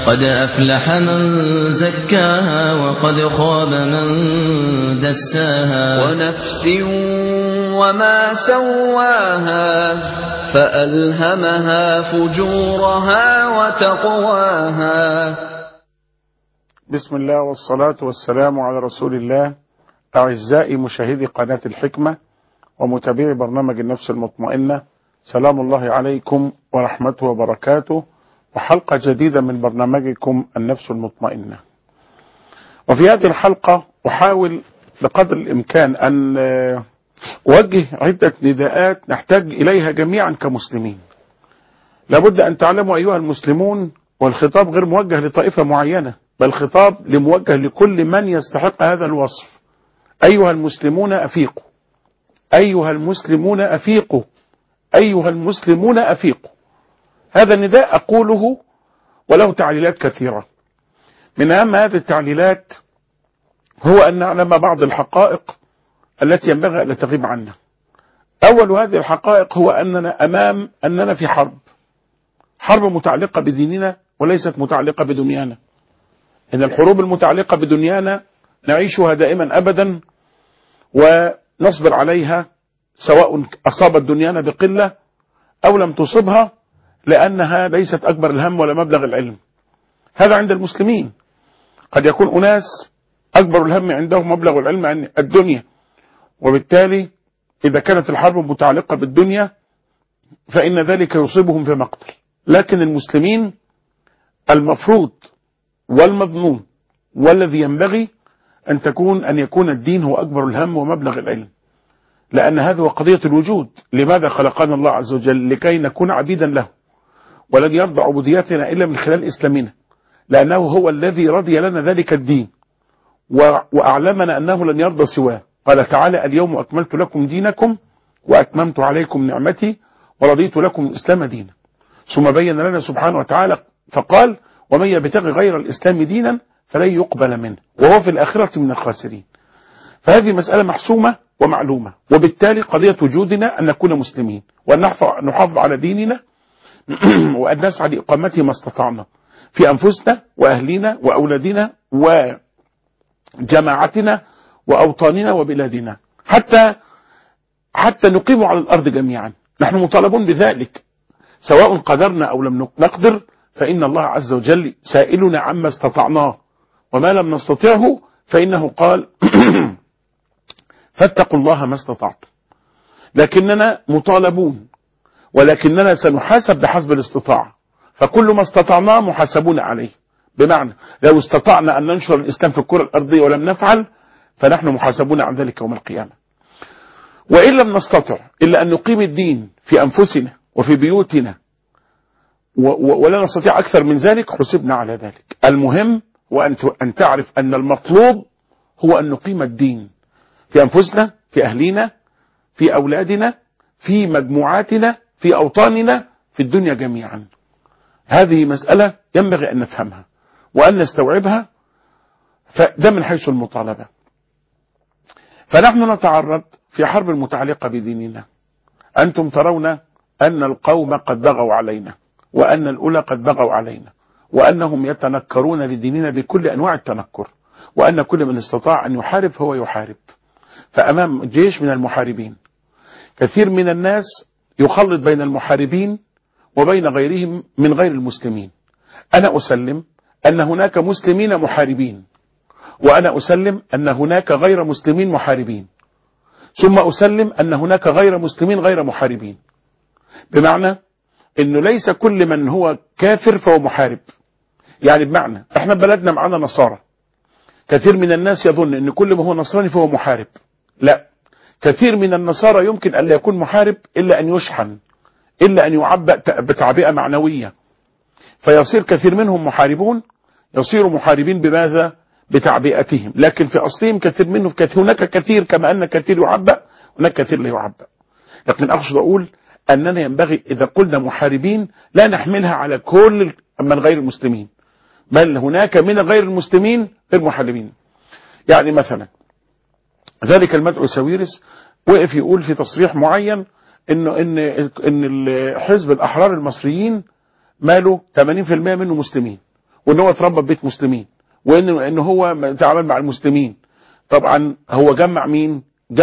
قد أفلح من زكاها وقد خاب من دساها ونفس وما سواها فألهمها فجورها وتقواها. بسم الله والصلاة والسلام على رسول الله. أعزائي مشاهدي قناة الحكمة ومتابعي برنامج النفس المطمئنة، سلام الله عليكم ورحمته وبركاته، وحلقة جديدة من برنامجكم النفس المطمئنة. وفي هذه الحلقة أحاول بقدر الإمكان أن أوجه عدة نداءات نحتاج إليها جميعا كمسلمين. لابد أن تعلموا أيها المسلمون، والخطاب غير موجه لطائفة معينة، بل خطاب موجه لكل من يستحق هذا الوصف. أيها المسلمون أفيقوا، أيها المسلمون أفيقوا، أيها المسلمون أفيقوا. هذا النداء أقوله وله تعليلات كثيرة. من أهم هذه التعليلات هو أن نعلم بعض الحقائق التي ينبغي أن لا تغيب عنا. أول هذه الحقائق هو أننا في حرب متعلقة بديننا وليست متعلقة بدنيانا. إن الحروب المتعلقة بدنيانا نعيشها دائما أبدا ونصبر عليها، سواء أصابت دنيانا بقلة أو لم تصبها، لأنها ليست أكبر الهم ولا مبلغ العلم. هذا عند المسلمين. قد يكون أناس أكبر الهم عندهم مبلغ العلم عن الدنيا، وبالتالي إذا كانت الحرب متعلقة بالدنيا فإن ذلك يصيبهم في مقتل. لكن المسلمين المفروض والمظنون والذي ينبغي أن يكون الدين هو أكبر الهم ومبلغ العلم، لأن هذا هو قضية الوجود. لماذا خلقنا الله عز وجل؟ لكي نكون عبيدا له، ولن يرضى عبوديتنا إلا من خلال إسلامنا، لأنه هو الذي رضي لنا ذلك الدين وأعلمنا أنه لن يرضى سواه. قال تعالى: اليوم أكملت لكم دينكم وأتممت عليكم نعمتي ورضيت لكم الإسلام دينا. ثم بين لنا سبحانه وتعالى فقال: ومن يبتغي غير الإسلام دينا فلن يقبل منه وهو في الآخرة من الخاسرين. فهذه مسألة محسومة ومعلومة، وبالتالي قضية وجودنا أن نكون مسلمين وأن نحافظ على ديننا وأن نسعى لإقامته ما استطعنا في أنفسنا وأهلنا وأولادنا وجماعتنا وأوطاننا وبلادنا، حتى نقيم على الأرض جميعا. نحن مطالبون بذلك سواء قدرنا أو لم نقدر، فإن الله عز وجل سائلنا عما استطعناه، وما لم نستطعه فإنه قال: فاتقوا الله ما استطعتم. لكننا مطالبون، ولكننا سنحاسب بحسب الاستطاعة، فكل ما استطعناه محاسبون عليه. بمعنى لو استطعنا أن ننشر الإسلام في الكرة الأرضية ولم نفعل فنحن محاسبون عن ذلك يوم القيامة. وإن لم نستطع إلا أن نقيم الدين في أنفسنا وفي بيوتنا ولا نستطيع أكثر من ذلك، حسبنا على ذلك. المهم هو أن تعرف أن المطلوب هو أن نقيم الدين في أنفسنا، في أهلنا، في أولادنا، في مجموعاتنا، في أوطاننا، في الدنيا جميعا. هذه مسألة ينبغي أن نفهمها وأن نستوعبها، فده من حيث المطالبة. فنحن نتعرض في حرب متعلقة بديننا. أنتم ترون أن القوم قد بغوا علينا، وأن الأولى قد بغوا علينا، وأنهم يتنكرون لديننا بكل أنواع التنكر، وأن كل من استطاع أن يحارب هو يحارب. فأمام جيش من المحاربين، كثير من الناس يخلط بين المحاربين وبين غيرهم من غير المسلمين. أنا أسلم أن هناك مسلمين محاربين، وأنا أسلم أن هناك غير مسلمين محاربين، ثم أسلم أن هناك غير مسلمين غير محاربين. بمعنى أنه ليس كل من هو كافر فهو محارب. يعني بمعنى احنا بلدنا معنا نصارى، كثير من الناس يظن أن كل ما هو نصراني فهو محارب. لا، كثير من النصارى يمكن أن لا يكون محارب إلا أن يشحن، إلا أن يعبأ بتعبئة معنوية، فيصير كثير منهم محاربون. يصيروا محاربين بماذا؟ بتعبئتهم، لكن في أصلهم كثير منهم هناك كثير، كما أن كثير يعبأ هناك كثير لا يعبأ. لكن أقصد أقول أننا ينبغي إذا قلنا محاربين لا نحملها على كل من غير المسلمين، بل هناك من غير المسلمين غير محاربين. يعني مثلا ذلك المدعو ساويرس وقف يقول في تصريح معين ان حزب الأحرار المصريين ماله 80% منه مسلمين وان هو اتربى في بيت مسلمين، وان هو تعامل مع المسلمين. طبعا هو جمع مين؟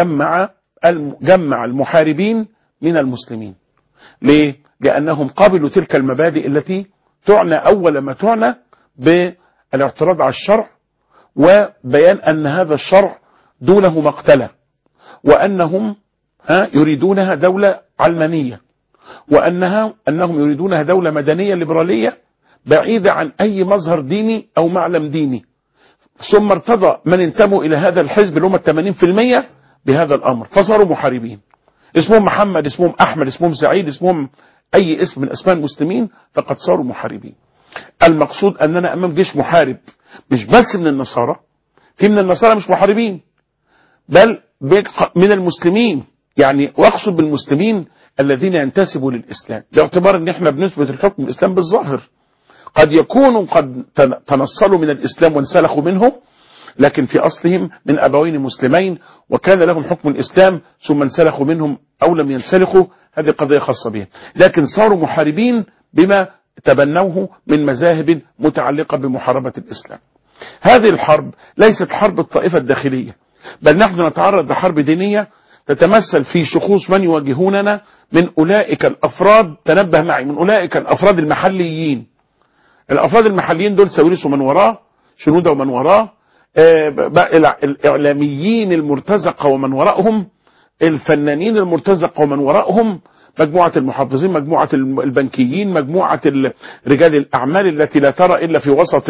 جمع المحاربين من المسلمين. ليه؟ لأنهم قبلوا تلك المبادئ التي تعنى أول ما تعنى بالاعتراض على الشرع، وبيان أن هذا الشرع دونه مقتلة، وأنهم يريدونها دولة علمانية، وأنهم يريدونها دولة مدنية ليبرالية بعيدة عن أي مظهر ديني أو معلم ديني. ثم ارتضى من انتموا إلى هذا الحزب اللي هم 80% بهذا الأمر، فصاروا محاربين. اسمهم محمد، اسمهم أحمد، اسمهم سعيد، اسمهم أي اسم من أسماء المسلمين، فقد صاروا محاربين. المقصود أننا أمام جيش محارب، مش بس من النصارى، في من النصارى مش محاربين، بل من المسلمين. يعني واقصد بالمسلمين الذين ينتسبوا للإسلام، باعتبار أن احنا بنثبت الحكم الإسلام بالظاهر. قد يكونوا قد تنصلوا من الإسلام وانسلخوا منه، لكن في أصلهم من أبوين مسلمين، وكان لهم حكم الإسلام ثم انسلخوا منهم أو لم ينسلخوا، هذه قضية خاصة بهم، لكن صاروا محاربين بما تبنوه من مذاهب متعلقة بمحاربة الإسلام. هذه الحرب ليست حرب الطائفة الداخلية، بل نحن نتعرض لحرب دينية تتمثل في شخوص من يواجهوننا من أولئك الأفراد، تنبه معي، من أولئك الأفراد المحليين. الأفراد المحليين دول سويرس ومن وراه، شنودة ومن وراه، الإعلاميين المرتزقة ومن وراءهم، الفنانين المرتزقة ومن وراءهم، مجموعة المحافظين، مجموعة البنكيين، مجموعة رجال الأعمال التي لا ترى إلا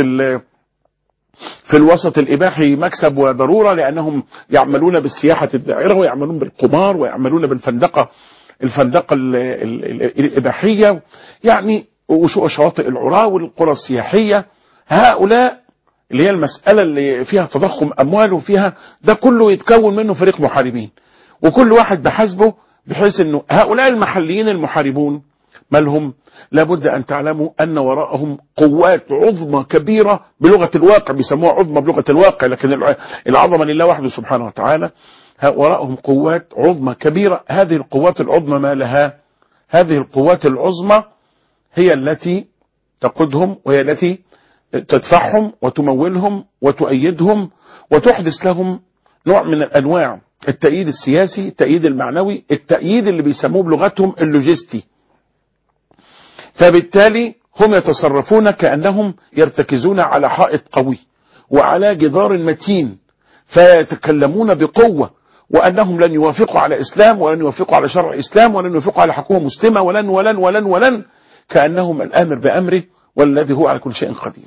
في الوسط الإباحي مكسب وضرورة، لأنهم يعملون بالسياحة الدائرة، ويعملون بالقمار، ويعملون الفندقة الإباحية، يعني وشواطئ العراة والقرى السياحية. هؤلاء اللي هي المسألة اللي فيها تضخم أموال وفيها ده كله يتكون منه فريق محاربين، وكل واحد بحسبه، بحيث أنه هؤلاء المحليين المحاربون مالهم؟ لابد أن تعلموا أن وراءهم قوات عظمى كبيرة بلغة الواقع، بيسموها عظمى بلغة الواقع، لكن العظمة لله وحده سبحانه وتعالى. وراءهم قوات عظمى كبيرة. هذه القوات العظمى ما لها؟ هذه القوات العظمى هي التي تقودهم، وهي التي تدفعهم وتمولهم وتؤيدهم وتحدث لهم نوع من الأنواع التأييد السياسي، التأييد المعنوي، التأييد اللي بيسموه بلغتهم اللوجستي. فبالتالي هم يتصرفون كأنهم يرتكزون على حائط قوي وعلى جدار متين، فيتكلمون بقوة، وأنهم لن يوافقوا على إسلام، ولن يوافقوا على شرع إسلام، ولن يوافقوا على حكومة مسلمة، ولن ولن ولن ولن، كأنهم الآمر بأمره والذي هو على كل شيء قدير.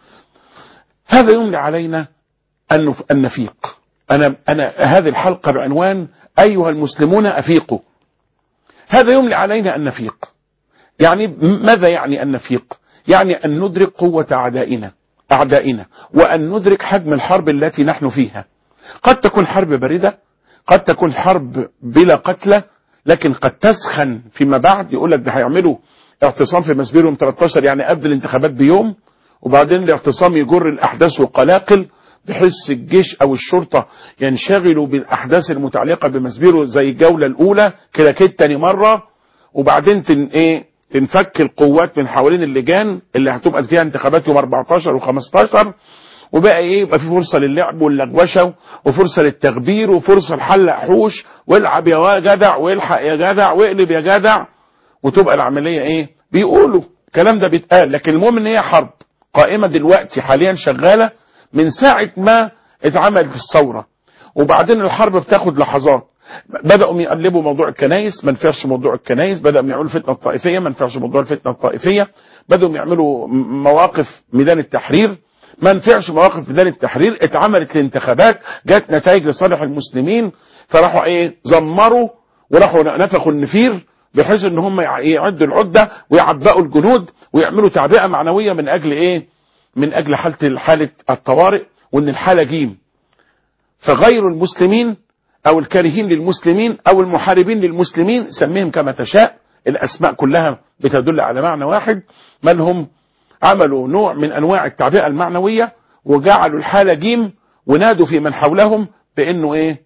هذا يملي علينا أن نفيق. أنا هذه الحلقة بعنوان أيها المسلمون أفيقوا. هذا يملي علينا أن نفيق. يعني ماذا يعني أن نفيق؟ يعني أن ندرك قوة أعدائنا، وأن ندرك حجم الحرب التي نحن فيها. قد تكون حرب باردة، قد تكون حرب بلا قتلى، لكن قد تسخن فيما بعد. يقول لك ده هيعملوا اعتصام في مسبير يوم 13، يعني قبل الانتخابات بيوم، وبعدين الاعتصام يجر الأحداث وقلاقل، بحيث الجيش أو الشرطة ينشغلوا بالأحداث المتعلقة بمسبير زي الجولة الأولى كده تاني مرة، وبعدين تنفك القوات من حوالين اللجان اللي هتبقى فيها انتخابات يوم 14 و15، وبقى يبقى في فرصة للعب واللغوشة، وفرصة للتغبير، وفرصة لحلق حوش، والعب يا جدع، والحق يا جدع، واقلب يا جدع، وتبقى العملية بيقولوا الكلام ده بيتقال، لكن المهم ان هي حرب قائمة دلوقتي حاليا شغالة من ساعة ما اتعملت الثورة. وبعدين الحرب بتاخد لحظات. بدأوا يقلبوا موضوع الكنائس، ما نفعش موضوع الكنائس، بدأوا يعملوا فتنة الطائفية، ما نفعش موضوع الفتنة الطائفية، بدأوا يعملوا مواقف ميدان التحرير، ما نفعش مواقف ميدان التحرير، اتعملت الانتخابات، جات نتائج لصالح المسلمين، فراحوا زمروا وراحوا نفخوا النفير، بحيث ان هم يعدوا العدة ويعبئوا الجنود ويعملوا تعبئة معنوية من اجل من اجل حالة الطوارئ، وان الحالة جيم. فغير المسلمين او الكارهين للمسلمين او المحاربين للمسلمين، سميهم كما تشاء، الاسماء كلها بتدل على معنى واحد، من هم عملوا نوع من انواع التعبئة المعنوية، وجعلوا الحالة جيم، ونادوا في من حولهم بانه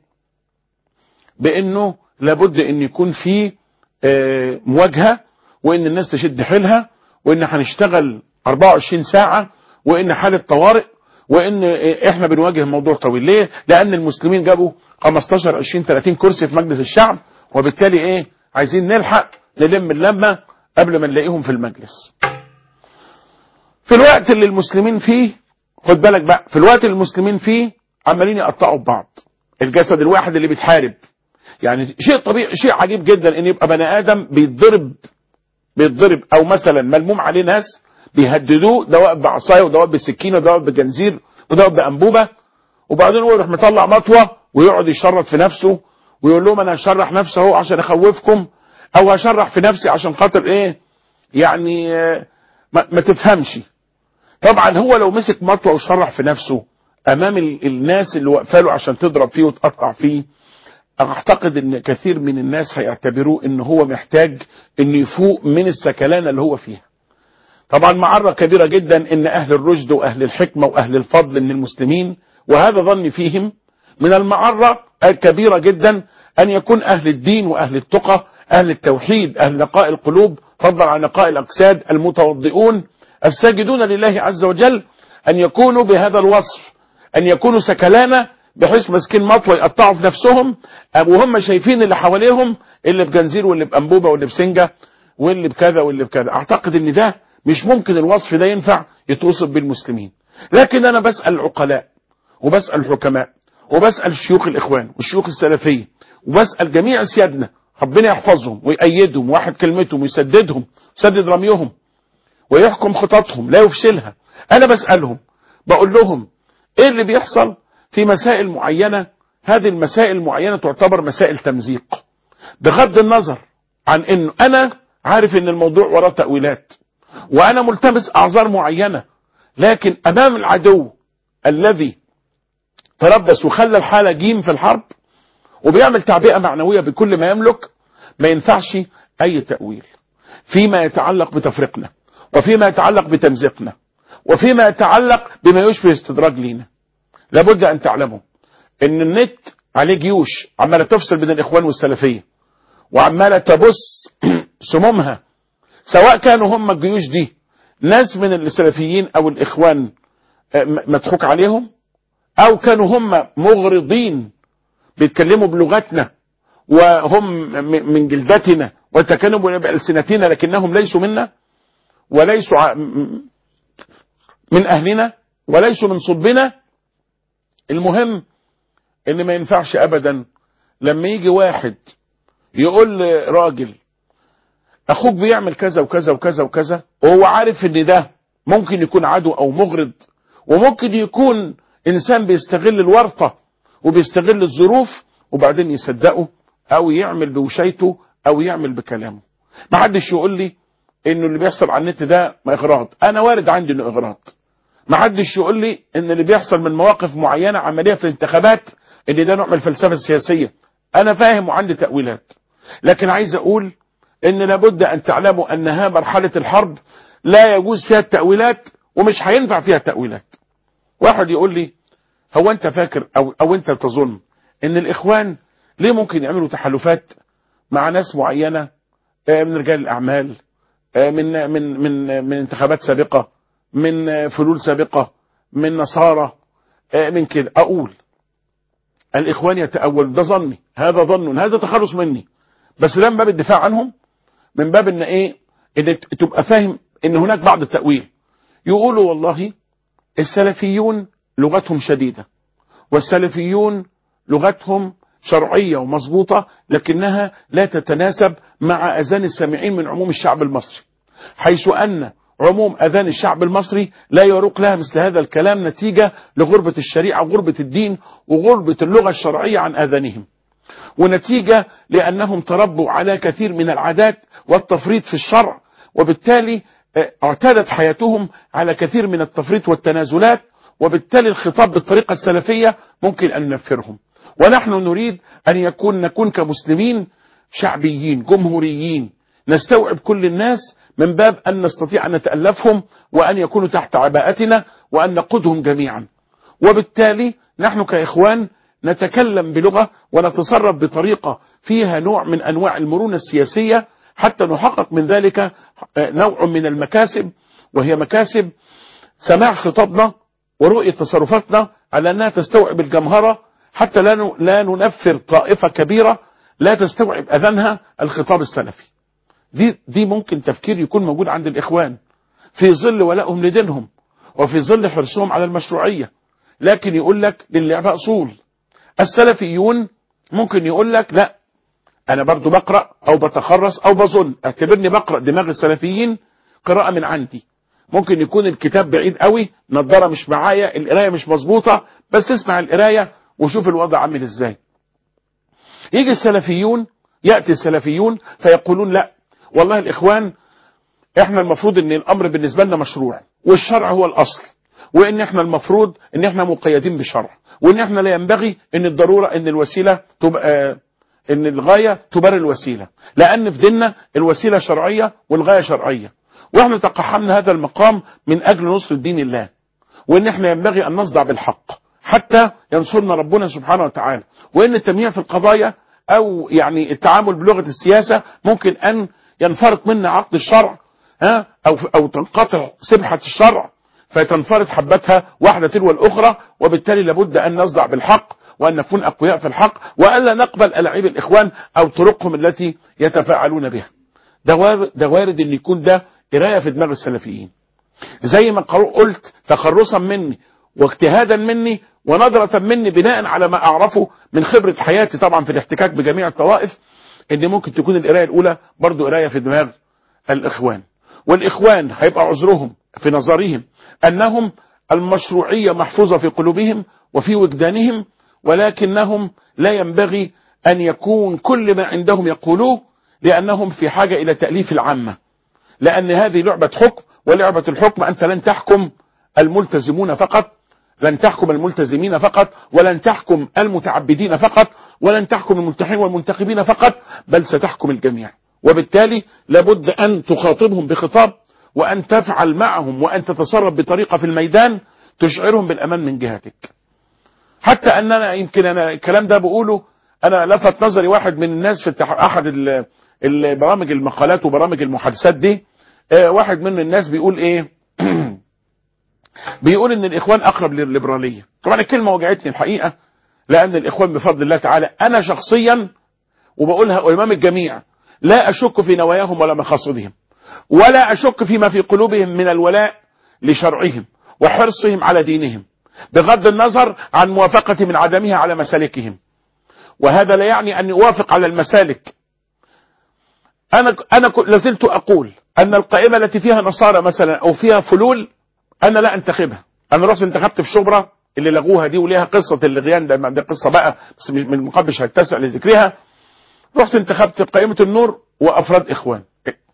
بانه لابد ان يكون في مواجهة، وان الناس تشد حيلها، وان هنشتغل 24 ساعة، وإن حالة طوارئ، وإن إحنا بنواجه موضوع طويل. ليه؟ لأن المسلمين جابوا 15 20 30 كرسي في مجلس الشعب، وبالتالي إيه؟ عايزين نلحق نلم اللمة قبل ما نلاقيهم في المجلس. في الوقت اللي المسلمين فيه، خد بالك بقى، في الوقت اللي المسلمين فيه عمالين يقطعوا ببعض. الجسد الواحد اللي بيتحارب، يعني شيء طبيعي، شيء عجيب جدا ان يبقى بني ادم بيتضرب او مثلا ملموم عليه ناس بيهددوه، ده واقف بعصايه وده واقف بسكينه وده واقف بجنزير وده واقف بانبوبه، وبعدين هو يروح مطلع مطوه ويقعد يشرط في نفسه ويقول لهم انا هشرح نفسي اهو عشان اخوفكم، او هشرح في نفسي عشان خاطر ايه يعني ما تفهمش. طبعا هو لو مسك مطوه وشرح في نفسه امام الناس اللي واقفه له عشان تضرب فيه وتقطع فيه، اعتقد ان كثير من الناس هيعتبروه ان هو محتاج انه يفوق من السكلانه اللي هو فيها. طبعا معرة كبيرة جدا ان اهل الرشد واهل الحكمة واهل الفضل من المسلمين، وهذا ظني فيهم، من المعرة الكبيرة جدا ان يكون اهل الدين واهل التقى، اهل التوحيد، اهل نقاء القلوب فضلا عن نقاء الاجساد، المتوضئون الساجدون لله عز وجل، ان يكونوا بهذا الوصف، ان يكونوا سكلانة بحيث ماسكين مطوه يقطعوا في نفسهم وهم شايفين اللي حواليهم، اللي بجنزير واللي بانبوبه واللي بسنجه واللي بكذا واللي بكذا. اعتقد ان ده مش ممكن الوصف ده ينفع يتوصف بالمسلمين. لكن انا بسأل العقلاء وبسأل الحكماء وبسأل شيوخ الاخوان والشيوخ السلفية وبسأل جميع سيادنا، ربنا يحفظهم ويأيدهم وواحد كلمتهم ويسددهم، يسدد رميهم ويحكم خططهم لا يفشلها. انا بسألهم بقول لهم ايه اللي بيحصل في مسائل معينة؟ هذه المسائل المعينة تعتبر مسائل تمزيق، بغض النظر عن انه انا عارف ان الموضوع وراه تأويلات وانا ملتمس اعذار معينة، لكن امام العدو الذي تربص وخلى الحالة جيم في الحرب وبيعمل تعبئة معنوية بكل ما يملك، ما ينفعش اي تأويل فيما يتعلق بتفريقنا وفيما يتعلق بتمزيقنا وفيما يتعلق بما يشبه استدراج لينا. لابد ان تعلموا ان النت عليه جيوش عمالة تفصل بين الاخوان والسلفية وعمالة تبص سمومها، سواء كانوا هم الجيوش دي ناس من السلفيين او الاخوان مضحوك عليهم، او كانوا هم مغرضين بيتكلموا بلغتنا وهم من جلدتنا وتكلموا بألسنتنا لكنهم ليسوا منا وليسوا من اهلنا وليسوا من صلبنا. المهم ان ما ينفعش ابدا لما يجي واحد يقول لراجل اخوك بيعمل كذا وكذا وكذا وكذا وهو عارف ان ده ممكن يكون عدو او مغرض وممكن يكون انسان بيستغل الورطة وبيستغل الظروف، وبعدين يصدقه او يعمل بوشيته او يعمل بكلامه. ما حدش يقول لي انه اللي بيحصل على النت ده ما اغراض، انا وارد عندي انه اغراض. ما حدش يقول لي ان اللي بيحصل من مواقف معينة عملية في الانتخابات ان ده نوع من الفلسفة السياسية، انا فاهم وعندي تأويلات، لكن عايز اقول ان لابد ان تعلموا انها مرحلة الحرب لا يجوز فيها التأويلات ومش هينفع فيها التأويلات. واحد يقول لي هو انت فاكر او انت تظن ان الاخوان ليه ممكن يعملوا تحالفات مع ناس معينة من رجال الاعمال، من انتخابات سابقة، من فلول سابقة، من نصارى، من كده؟ اقول الاخوان يتأول، ده ظني، هذا ظن، هذا تخلص مني، بس ده من باب الدفاع عنهم، من باب ان ايه، ان تبقى فاهم ان هناك بعض التأويل. يقولوا والله السلفيون لغتهم شديدة والسلفيون لغتهم شرعية ومظبوطة لكنها لا تتناسب مع أذان السامعين من عموم الشعب المصري، حيث أن عموم أذان الشعب المصري لا يروق لها مثل هذا الكلام نتيجة لغربة الشريعة وغربة الدين وغربة اللغة الشرعية عن آذانهم، ونتيجة لأنهم تربوا على كثير من العادات والتفريط في الشرع، وبالتالي اعتادت حياتهم على كثير من التفريط والتنازلات، وبالتالي الخطاب بالطريقة السلفية ممكن أن ننفرهم. ونحن نريد أن نكون كمسلمين شعبيين جمهوريين نستوعب كل الناس من باب أن نستطيع أن نتألفهم وأن يكونوا تحت عباءتنا وأن نقودهم جميعا. وبالتالي نحن كإخوان نتكلم بلغة ونتصرف بطريقة فيها نوع من أنواع المرونة السياسية حتى نحقق من ذلك نوع من المكاسب، وهي مكاسب سماع خطابنا ورؤية تصرفاتنا على أنها تستوعب الجمهرة، حتى لا ننفر طائفة كبيرة لا تستوعب أذانها الخطاب السلفي. دي ممكن تفكير يكون موجود عند الإخوان في ظل ولائهم لدينهم وفي ظل حرصهم على المشروعية، لكن يقول لك للعبة أصول. السلفيون ممكن يقول لك لا، أنا برضو بقرأ أو بتخرص أو بظن، اعتبرني بقرأ دماغ السلفيين قراءة من عندي. ممكن يكون الكتاب بعيد قوي، نظارة مش معايا، القراية مش مظبوطة، بس اسمع القراية وشوف الوضع عامل ازاي. يأتي السلفيون فيقولون لا والله الإخوان احنا المفروض ان الامر بالنسبة لنا مشروع والشرع هو الاصل، وان احنا المفروض ان احنا مقيدين بشرع، وان احنا لا ينبغي ان الضرورة ان الوسيلة تبقى ان الغاية تبرر الوسيلة، لان في ديننا الوسيلة شرعية والغاية شرعية، واحنا تقحمنا هذا المقام من اجل نصر الدين الله، وان احنا ينبغي ان نصدع بالحق حتى ينصرنا ربنا سبحانه وتعالى، وان التمييع في القضايا او يعني التعامل بلغة السياسة ممكن ان ينفرط منا عقد الشرع او تنقطع سبحة الشرع فتنفرط حبتها واحدة تلو الاخرى، وبالتالي لابد ان نصدع بالحق وان نكون اقوياء في الحق، والا نقبل ألاعيب الاخوان او طرقهم التي يتفاعلون بها. ده وارد ان يكون ده قرايه في دماغ السلفيين، زي ما قلت تخرصا مني واجتهادا مني ونظرة مني بناء على ما اعرفه من خبرة حياتي طبعا في الاحتكاك بجميع الطوائف، ان ممكن تكون القرايه الاولى برضو قرايه في دماغ الاخوان. والاخوان هيبقى عذرهم في نظرهم انهم المشروعية محفوظة في قلوبهم وفي وجدانهم، ولكنهم لا ينبغي ان يكون كل ما عندهم يقولوه، لانهم في حاجة الى تأليف العامة، لان هذه لعبة حكم، ولعبة الحكم انت لن تحكم الملتزمون فقط، لن تحكم الملتزمين فقط، ولن تحكم المتعبدين فقط، ولن تحكم الملتحين والمنتخبين فقط، بل ستحكم الجميع. وبالتالي لابد ان تخاطبهم بخطاب، وان تفعل معهم وان تتصرف بطريقة في الميدان تشعرهم بالامان من جهتك. حتى اننا يمكن انا الكلام ده بقوله، انا لفت نظري واحد من الناس في احد البرامج المقالات وبرامج المحادثات دي، واحد من الناس بيقول ايه بيقول ان الاخوان اقرب للليبرالية. طبعا الكلمة وجعتني الحقيقة، لان الاخوان بفضل الله تعالى انا شخصيا وبقولها امام الجميع لا اشك في نواياهم ولا مقاصدهم، ولا اشك فيما في قلوبهم من الولاء لشرعهم وحرصهم على دينهم، بغض النظر عن موافقة من عدمها على مسالكهم. وهذا لا يعني أن أوافق على المسالك. أنا لازلت أقول أن القائمة التي فيها نصارى مثلا أو فيها فلول أنا لا أنتخبها. أنا رحت انتخبت في شبرا اللي لغوها دي وليها قصة اللغيان ده قصة بقى، بس من المقابل مش هتسع لذكرها. رحت انتخبت قائمة النور وأفراد إخوان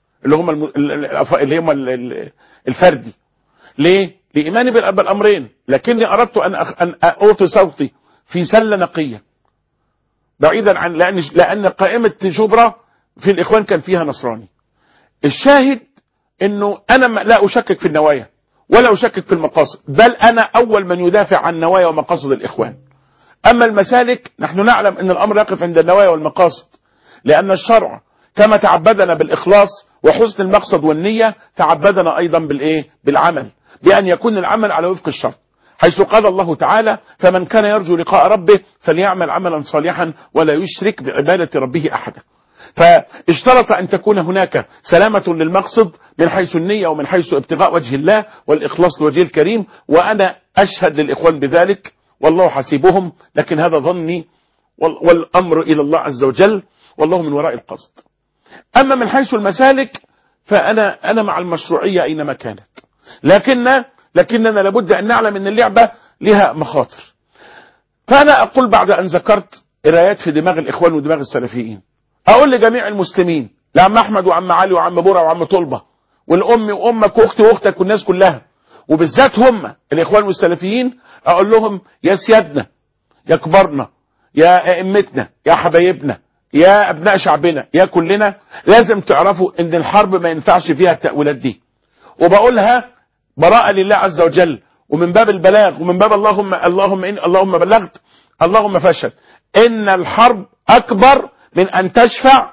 اللي هم الفردي. ليه؟ لإيماني بالأمرين، لكني أردت أن أعطي صوتي في سلة نقية بعيدا عن لأن قائمة شبرا في الإخوان كان فيها نصراني. الشاهد أنه أنا لا أشكك في النوايا ولا أشكك في المقاصد، بل أنا أول من يدافع عن نوايا ومقاصد الإخوان. أما المسالك نحن نعلم أن الأمر يقف عند النوايا والمقاصد، لأن الشرع كما تعبدنا بالإخلاص وحسن المقصد والنية تعبدنا أيضا بالعمل، بأن يكون العمل على وفق الشرط، حيث قال الله تعالى: فمن كان يرجو لقاء ربه فليعمل عملا صالحا ولا يشرك بعبادة ربه أحدا. فاشترط أن تكون هناك سلامة للمقصد من حيث النية ومن حيث ابتغاء وجه الله والإخلاص لوجه الكريم، وأنا أشهد للإخوان بذلك والله حسيبهم، لكن هذا ظني والأمر إلى الله عز وجل والله من وراء القصد. أما من حيث المسالك فأنا مع المشروعية أينما كانت، لكننا لابد أن نعلم أن اللعبة لها مخاطر. فأنا أقول بعد أن ذكرت قرايات في دماغ الإخوان ودماغ السلفيين، أقول لجميع المسلمين، لعم أحمد وعم علي وعم بورا وعم طلبة والأم وأمك وأختي وأختك والناس كلها، وبالذات هم الإخوان والسلفيين، أقول لهم يا سيادنا يا كبارنا يا أئمتنا يا حبايبنا يا أبناء شعبنا يا كلنا، لازم تعرفوا أن الحرب ما ينفعش فيها التأويلات دي. وبقولها براءة لله عز وجل ومن باب البلاغ ومن باب اللهم بلغت اللهم فشل. إن الحرب أكبر من أن تشفع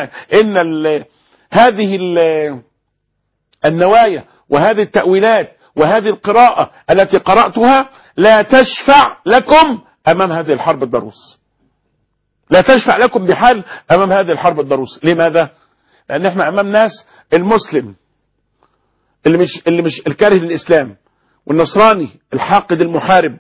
هذه النوايا وهذه التأويلات وهذه القراءة التي قرأتها لا تشفع لكم أمام هذه الحرب الضروس، لا تشفع لكم بحال أمام هذه الحرب الضروس. لماذا؟ لأن احنا أمام ناس، المسلم اللي مش الكاره للإسلام، والنصراني الحاقد المحارب،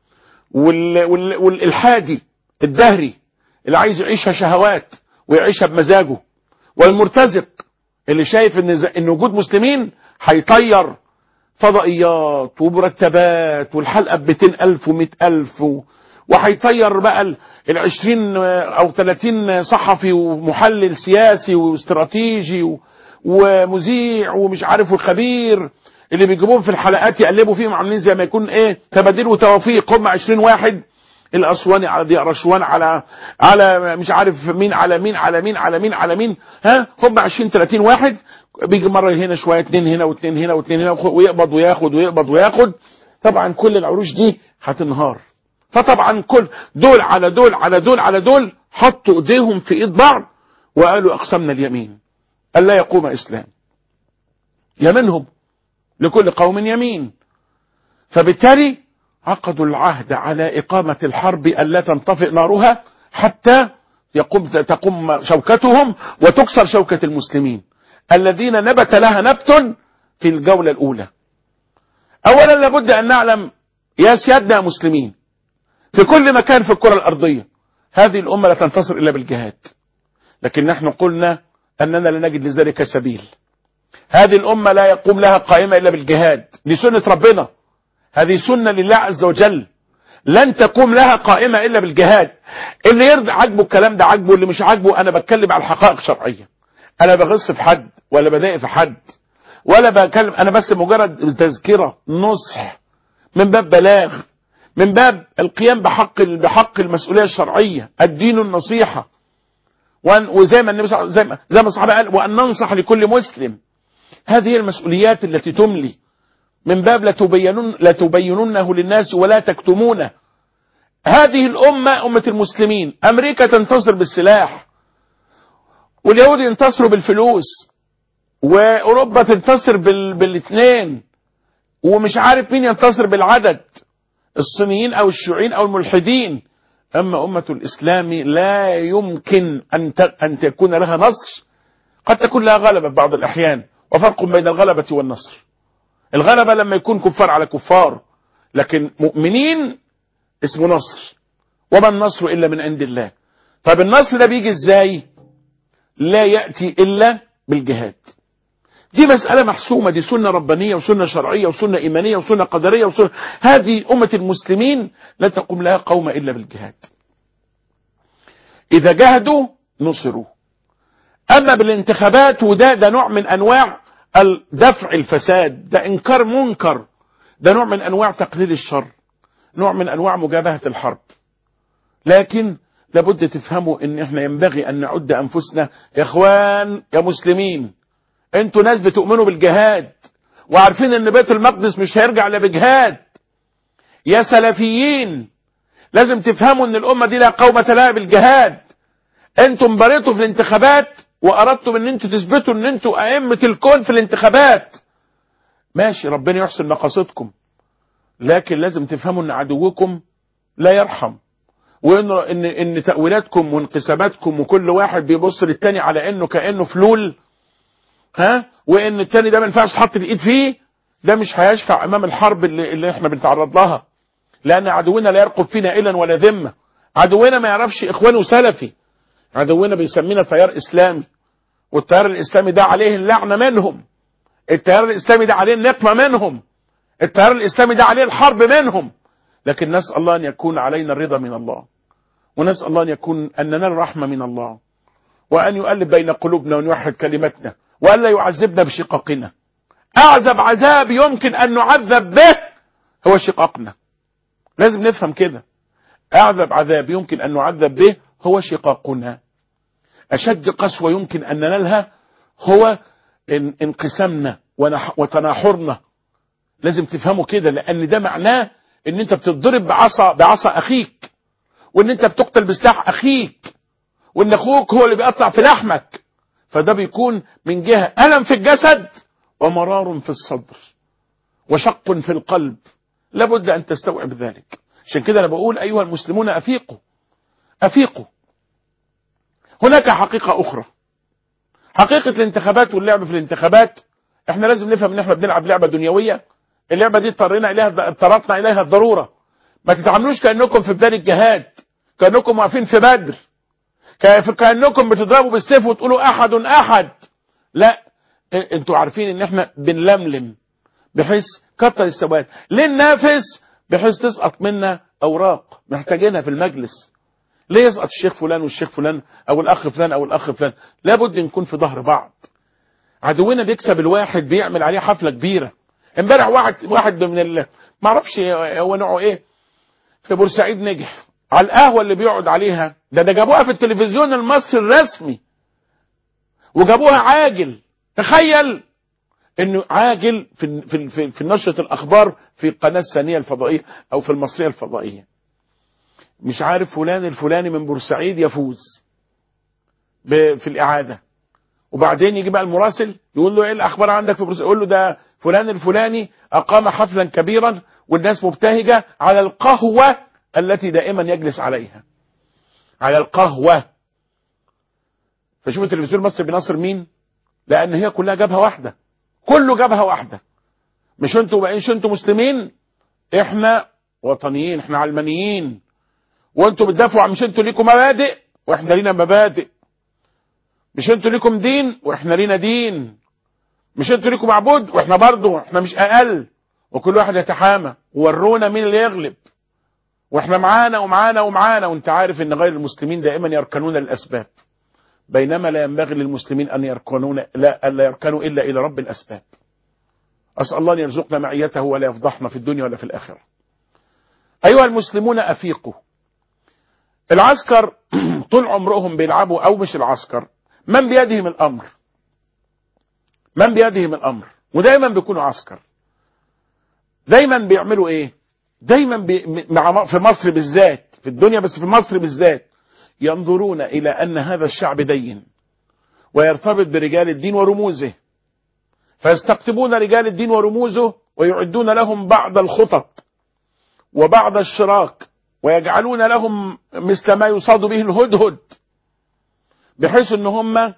والإلحادي الدهري اللي عايز يعيشها شهوات ويعيشها بمزاجه، والمرتزق اللي شايف ان وجود مسلمين هيطير فضائيات ومرتبات والحلقة ب200,000 و100,000 وهيطير بقى 20 أو 30 صحفي ومحلل سياسي واستراتيجي ومذيع ومش عارف وخبير اللي بيجيبوهم في الحلقات يقلبوا فيهم عاملين زي ما يكون ايه تبادل وتوافيق. هم 20 واحد، الاسواني على ضياء رشوان على مش عارف مين على مين على مين على مين على مين، ها هم 20 30 واحد، بيجي مره هنا شويه، اتنين هنا واتنين هنا واتنين هنا، ويقبض وياخد ويقبض وياخد. طبعا كل العروش دي هتنهار. فطبعا كل دول على دول على دول على دول حطوا ايديهم في ايد بعض وقالوا اقسمنا اليمين الا يقوم اسلام. يمينهم لكل قوم يمين. فبالتالي عقدوا العهد على إقامة الحرب ألا تنطفئ نارها حتى تقوم شوكتهم وتكسر شوكة المسلمين الذين نبت لها نبت في الجولة الأولى. أولا لابد أن نعلم يا سيادنا مسلمين في كل مكان في الكرة الأرضية، هذه الأمة لا تنتصر إلا بالجهاد، لكن نحن قلنا أننا لا نجد لذلك سبيل. هذه الأمة لا يقوم لها قائمة إلا بالجهاد، دي سنة ربنا، هذه سنة لله عز وجل، لن تقوم لها قائمة إلا بالجهاد. اللي يرضى عجبه الكلام ده عجبه، اللي مش عجبه أنا بتكلم على الحقائق الشرعية. أنا بغص في حد ولا بضايق في حد ولا بكلم، أنا بس مجرد تذكرة نصح من باب بلاغ، من باب القيام بحق المسؤولية الشرعية، الدين النصيحة. وزي ما النبي زي ما الصحابة قال وأن ننصح لكل مسلم. هذه المسؤوليات التي تملي من باب لتبيننه للناس ولا تكتمونه. هذه الأمة أمة المسلمين، أمريكا تنتصر بالسلاح، واليهود ينتصروا بالفلوس، وأوروبا تنتصر بالاثنين، ومش عارف مين ينتصر بالعدد، الصينيين أو الشيوعيين أو الملحدين. أما أمة الإسلام لا يمكن أن تكون لها نصر. قد تكون لها غلبة بعض الأحيان، وفرق بين الغلبة والنصر. الغلبة لما يكون كفار على كفار، لكن مؤمنين اسمه نصر. وما النصر إلا من عند الله. طب النصر ده بيجي ازاي؟ لا يأتي إلا بالجهاد. دي مسألة محسومة، دي سنة ربانية وسنة شرعية وسنة إيمانية وسنة قدرية وسنة. هذه أمة المسلمين لا تقوم لها قومة إلا بالجهاد. إذا جاهدوا نصروا. أما بالانتخابات وده نوع من أنواع دفع الفساد، ده إنكار منكر، ده نوع من أنواع تقليل الشر، نوع من أنواع مجابهة الحرب. لكن لابد تفهموا إن إحنا ينبغي أن نعد أنفسنا يا إخوان يا مسلمين. أنتوا ناس بتؤمنوا بالجهاد وعارفين إن بيت المقدس مش هيرجع إلا بجهاد. يا سلفيين لازم تفهموا إن الأمة دي لا قومة لها بالجهاد. أنتم بريتوا في الانتخابات وأردتم إن أنتوا تثبتوا إن أنتوا أئمة الكون في الانتخابات. ماشي، ربنا يحسن مقاصدكم، لكن لازم تفهموا إن عدوكم لا يرحم، وإن تأويلاتكم وانقساماتكم وكل واحد بيبص للتاني على إنه كأنه فلول، وإن التاني ده ما ينفعش تحط الإيد فيه، ده مش هيشفع أمام الحرب اللي إحنا بنتعرض لها. لأن عدونا لا يرقب فينا إلا ولا ذمة. عدونا ما يعرفش إخوانه وسلفي. عدونا بيسمينا تيار إسلامي، والتيار الإسلامي ده عليه اللعنة منهم، التيار الإسلامي ده عليه النقمة منهم، التيار الإسلامي ده عليه الحرب منهم. لكن نسأل الله أن يكون علينا الرضا من الله، ونسأل الله أن ننال الرحمة من الله، وأن يؤلف بين قلوبنا ونوحد كلمتنا، وأن لا يعذبنا بشقاقنا. أعذب عذاب يمكن أن نعذب به هو شقاقنا. لازم نفهم كده. أعذب عذاب يمكن أن نعذب به هو شقاقنا. أشد قسوة يمكن أن ننالها هو انقسامنا وتناحرنا. لازم تفهموا كده، لأن ده معناه ان انت بتضرب بعصا اخيك، وان انت بتقتل بسلاح اخيك، وان اخوك هو اللي بيقطع في لحمك. فده بيكون من جهة ألم في الجسد ومرار في الصدر، وشق في القلب، لابد أن تستوعب ذلك. عشان كده أنا بقول أيها المسلمون أفيقوا أفيقوا. هناك حقيقة أخرى، حقيقة الانتخابات واللعب في الانتخابات. احنا لازم نفهم ان احنا بنلعب لعبة دنيوية. اللعبة دي اضطرتنا إليها الضرورة. ما تتعاملوش كأنكم في بداية الجهاد، كأنكم واقفين في بدر، كأنكم بتضربوا بالسيف وتقولوا أحد أحد. لا، انتوا عارفين ان احنا بنلملم بحيث كتر السواد للنافس، بحيث تسقط منا أوراق محتاجينها في المجلس. ليه يسقط الشيخ فلان والشيخ فلان أو الأخ فلان أو الأخ فلان؟ لابد نكون في ظهر بعض. عدونا بيكسب الواحد بيعمل عليه حفلة كبيرة. امبارح واحد من ما اعرفش هو نوعه ايه في بورسعيد نجح على القهوة اللي بيقعد عليها، ده جابوها في التلفزيون المصري الرسمي وجابوها عاجل. تخيل انه عاجل في نشرة الاخبار في القناة الثانية الفضائية او في المصرية الفضائية. مش عارف فلان الفلاني من بورسعيد يفوز في الاعادة، وبعدين يجي بقى المراسل يقول له ايه الاخبار عندك في بورسعيد؟ يقول له ده فلان الفلاني اقام حفلا كبيرا والناس مبتهجة على القهوة التي دائما يجلس عليها، على القهوة. فشوف التلفزيون المصري بيناصر مين؟ لان هي كلها جبهة واحدة، كله جبهة واحدة. مش انتوا مسلمين، احنا وطنيين، احنا علمانيين، وانتوا بتدافعوا عن، مش انتوا ليكم مبادئ واحنا لينا مبادئ، مش انتوا ليكم دين واحنا لينا دين، مش انتوا ليكم معبود واحنا برضه، احنا مش اقل، وكل واحد يتحامى وورونا مين اللي يغلب، واحنا معانا ومعانا ومعانا. وانت عارف ان غير المسلمين دائما يركنون للاسباب، بينما لا ينبغي للمسلمين ان لا يركنوا الا الى رب الاسباب. اسال الله ان يرزقنا معيته ولا يفضحنا في الدنيا ولا في الاخره. ايها المسلمون افيقوا. العسكر طول عمرهم بيلعبوا، او مش العسكر، من بيدهم الامر، من بيدهم الامر، ودايما بيكونوا عسكر. دايما بيعملوا ايه؟ دايما في مصر بالذات، في الدنيا بس في مصر بالذات، ينظرون الى ان هذا الشعب دين ويرتبط برجال الدين ورموزه، فيستقطبون رجال الدين ورموزه ويعدون لهم بعض الخطط وبعض الشراك، ويجعلون لهم مثل ما يصاد به الهدهد، بحيث ان هم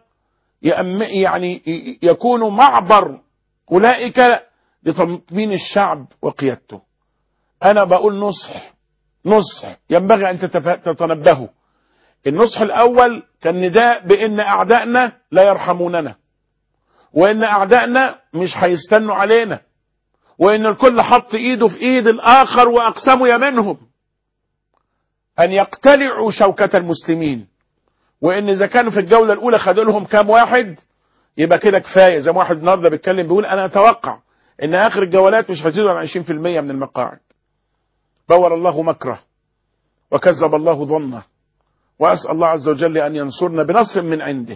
يعني يكونوا معبر اولئك لتطمين الشعب وقيادته. انا بقول نصح ينبغي ان تتنبهوا. النصح الاول كان نداء بان اعدائنا لا يرحموننا، وان اعدائنا مش هيستنوا علينا، وان الكل حط ايده في ايد الاخر واقسموا يمينهم ان يقتلعوا شوكة المسلمين، وان اذا كانوا في الجولة الاولى خدوا لهم كام واحد يبقى كده كفاية. زي ما واحد النهارده بيتكلم بيقول انا اتوقع ان اخر الجولات مش هتزيدوا عن 20% من المقاعد. بور الله مكره وكذب الله ظنه، واسال الله عز وجل ان ينصرنا بنصر من عنده،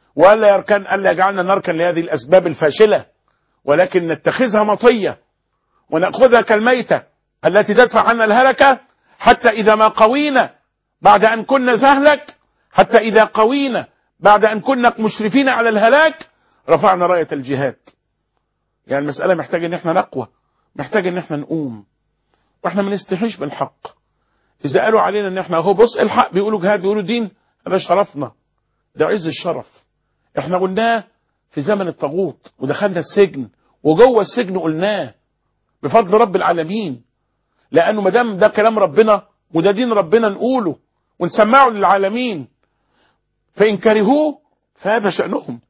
الا يجعلنا نركن لهذه الاسباب الفاشلة، ولكن نتخذها مطية ونأخذها كالميتة التي تدفع عنا الهلكة، حتى إذا ما قوينا بعد أن كنا زهلك، حتى إذا قوينا بعد أن كنا مشرفين على الهلاك رفعنا راية الجهاد. يعني المسألة محتاج ان احنا نقوى، محتاج ان احنا نقوم، واحنا ما نستحيش بالحق. إذا قالوا علينا ان احنا اهو بص الحق، بيقولوا جهاد بيقولوا دين، هذا شرفنا، ده عز الشرف. احنا قلناه في زمن الطاغوت ودخلنا السجن، وجوه السجن قلناه بفضل رب العالمين، لأنه ما دام ده كلام ربنا وده دين ربنا نقوله ونسمعه للعالمين، فإن كرهوه فهذا شأنهم.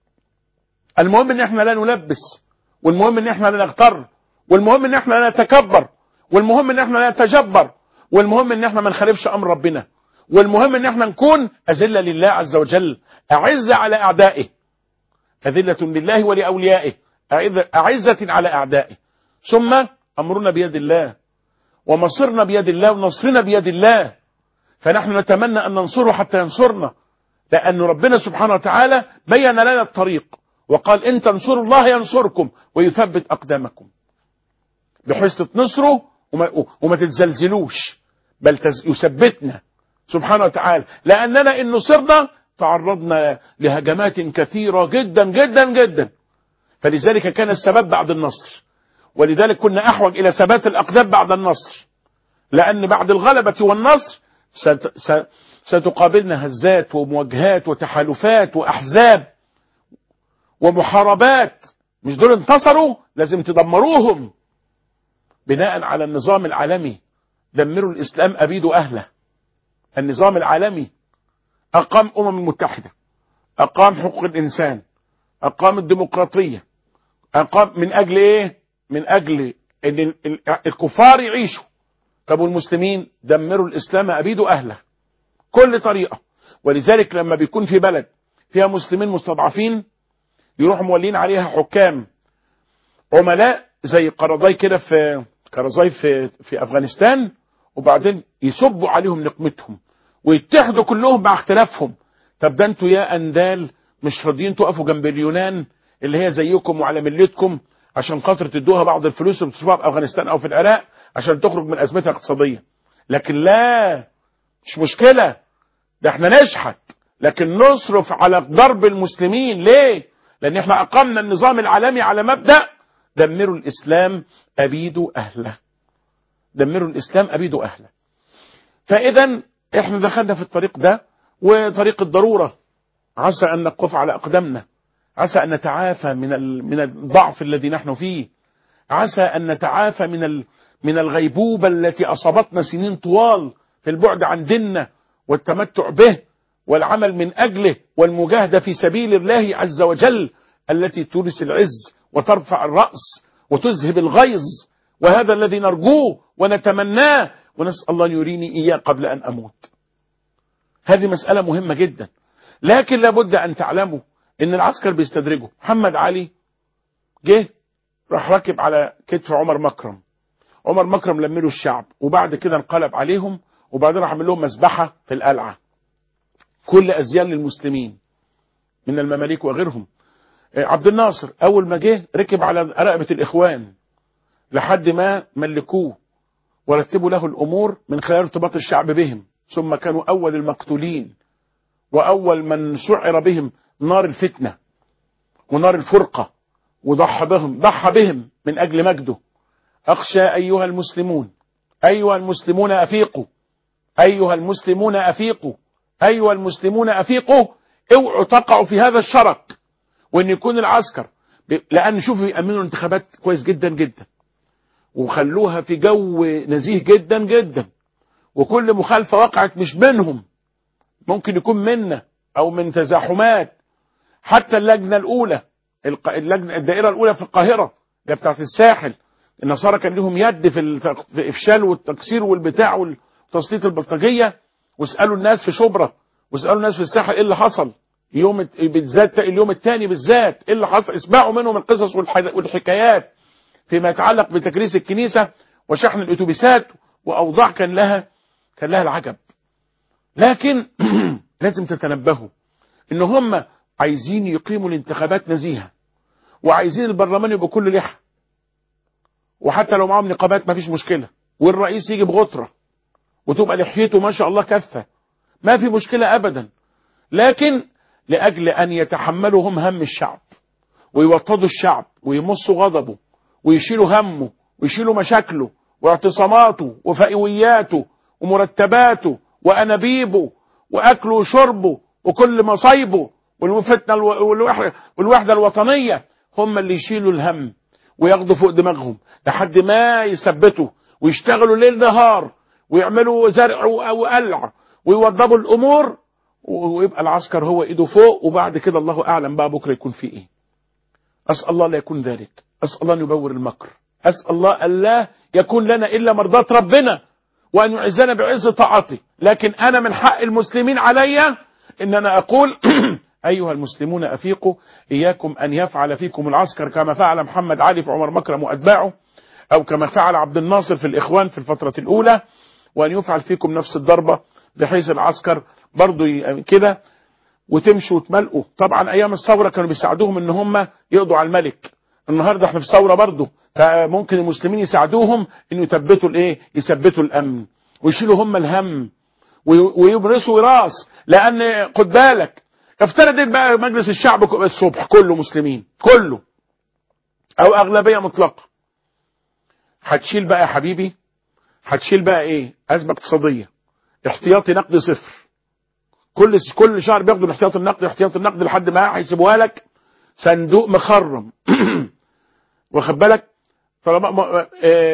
المهم ان احنا لا نلبس، والمهم ان احنا لا نغتر، والمهم ان احنا لا نتكبر، والمهم ان احنا لا نتجبر، والمهم ان احنا ما نخالفش امر ربنا، والمهم ان احنا نكون أذلة لله عز وجل، أعزة على أعدائه، أذلة لله ولأوليائه، أعزة على أعدائه. ثم أمرنا بيد الله، ومصيرنا بيد الله، ونصرنا بيد الله. فنحن نتمنى أن ننصره حتى ينصرنا، لأن ربنا سبحانه وتعالى بين لنا الطريق وقال إن تنصروا الله ينصركم ويثبت أقدامكم، بحيث تتنصروا وما تتزلزلوش، بل يثبتنا سبحانه وتعالى. لأننا إن نصرنا تعرضنا لهجمات كثيرة جدا جدا جدا، فلذلك كان الثبات بعد النصر. ولذلك كنا أحوج إلى ثبات الأقدام بعد النصر، لأن بعد الغلبة والنصر ستقابلنا هزات ومواجهات وتحالفات وأحزاب ومحاربات. مش دول انتصروا؟ لازم تدمروهم بناء على النظام العالمي. دمروا الإسلام أبيدوا أهله. النظام العالمي أقام المتحدة، أقام حقوق الإنسان، أقام الديمقراطية، أقام من أجل إيه؟ من أجل أن الكفار يعيشوا. طب والمسلمين؟ دمروا الإسلام أبيدوا أهله كل طريقة. ولذلك لما بيكون في بلد فيها مسلمين مستضعفين يروحوا مولين عليها حكام عملاء زي قرضاي كده في أفغانستان، وبعدين يصبوا عليهم نقمتهم ويتحدوا كلهم مع اختلافهم. طب ده انتوا يا أندال مش راضيين تقفوا جنب اليونان اللي هي زيكم وعلى ملتكم عشان خاطر تدوها بعض الفلوس اللي بتصرفوها في أفغانستان أو في العراق عشان تخرج من أزمتها الاقتصادية. لكن لا، مش مشكلة، ده احنا نشحت لكن نصرف على ضرب المسلمين. ليه؟ لأن احنا أقمنا النظام العالمي على مبدأ دمروا الإسلام أبيدوا أهله. دمروا الإسلام أبيدوا أهله. فإذا احنا دخلنا في الطريق ده وطريق الضرورة. عسى أن نقف على أقدامنا، عسى أن نتعافى من الضعف الذي نحن فيه، عسى أن نتعافى من الغيبوبة التي أصابتنا سنين طوال في البعد عن ديننا والتمتع به والعمل من أجله والمجاهدة في سبيل الله عز وجل التي تورث العز وترفع الرأس وتذهب الغيظ. وهذا الذي نرجوه ونتمناه، ونسأل الله أن يريني إياه قبل أن أموت. هذه مسألة مهمة جدا. لكن لابد أن تعلموا أن العسكر بيستدرجوا. محمد علي جه راح راكب على كتف عمر مكرم. عمر مكرم لملوا الشعب وبعد كده انقلب عليهم، وبعدين راح عمل لهم مذبحة في القلعة كل أزيان للمسلمين من المماليك وغيرهم. عبد الناصر أول ما جه ركب على رقبة الإخوان لحد ما ملكوه ورتبوا له الأمور من خلال ارتباط الشعب بهم، ثم كانوا أول المقتولين وأول من سعر بهم نار الفتنة ونار الفرقة، وضحى بهم من أجل مجده. أخشى أيها المسلمون، أيها المسلمون أفيقوا، أيها المسلمون أفيقوا، أيها المسلمون أفيقوا، اوعوا تقعوا في هذا الشرك. وأن يكون العسكر لأن شوفوا يأمنوا الانتخابات كويس جدا جدا وخلوها في جو نزيه جدا جدا، وكل مخالفة وقعت مش منهم، ممكن يكون منا أو من تزاحمات. حتى اللجنة الأولى، الدائرة الأولى في القاهرة اللي بتاعت الساحل، النصارى كان لهم يد في إفشال والتكسير والبتاع وتسليط البلطجية. واسألوا الناس في شبرا واسألوا الناس في الساحل إيه اللي حصل بالذات اليوم الثاني بالذات، إيه اللي حصل. اسمعوا منهم القصص والحكايات فيما يتعلق بتكريس الكنيسة وشحن الأتوبيسات وأوضاع كان لها العجب. لكن لازم تتنبهوا إن هم عايزين يقيموا الانتخابات نزيهة، وعايزين البرلمان يبقى كله لحى، وحتى لو معهم نقابات ما فيش مشكلة، والرئيس يجي بغطرة وتبقى لحيته ما شاء الله كثة، ما في مشكلة أبدا. لكن لأجل أن يتحملوا هم الشعب ويوطدوا الشعب ويمصوا غضبه ويشيلوا همه ويشيلوا مشاكله واعتصاماته وفئوياته ومرتباته وأنابيبه وأكله وشربه وكل مصايبه والفتنة والوحدة الوطنية، هم اللي يشيلوا الهم وياخدوا فوق دماغهم لحد ما يثبتوا ويشتغلوا ليل نهار ويعملوا زرع وقلع ويوضبوا الأمور، ويبقى العسكر هو إيده فوق، وبعد كده الله أعلم بقى بكرة يكون في إيه. أسأل الله لا يكون ذلك، أسأل الله أن يبور المكر، أسأل الله ألا يكون لنا إلا مرضاة ربنا وأن يعزنا بعز طاعته. لكن أنا من حق المسلمين علي إن أنا أقول أيها المسلمون أفيقوا، إياكم أن يفعل فيكم العسكر كما فعل محمد علي في عمر مكرم وأتباعه، أو كما فعل عبد الناصر في الإخوان في الفترة الأولى، وأن يفعل فيكم نفس الضربة بحيث العسكر برضو كده وتمشوا وتملقوا. طبعا أيام الثورة كانوا بيساعدوهم إن هم يقضوا على الملك. النهاردة احنا في ثورة برضو، فممكن المسلمين يساعدوهم إنه يثبتوا الأمن ويشيلوا هم الهم ويبرسوا وراس. لأن خد بالك، افترض بقى مجلس الشعب الصبح كله مسلمين، كله أو أغلبية مطلقة، هتشيل بقى يا حبيبي، هتشيل بقى ايه؟ ازمه اقتصاديه، احتياطي نقد صفر، كل شهر بياخدوا الاحتياطي النقد لحد ما هيسيبوها لك صندوق مخرم. واخد بالك؟ طالما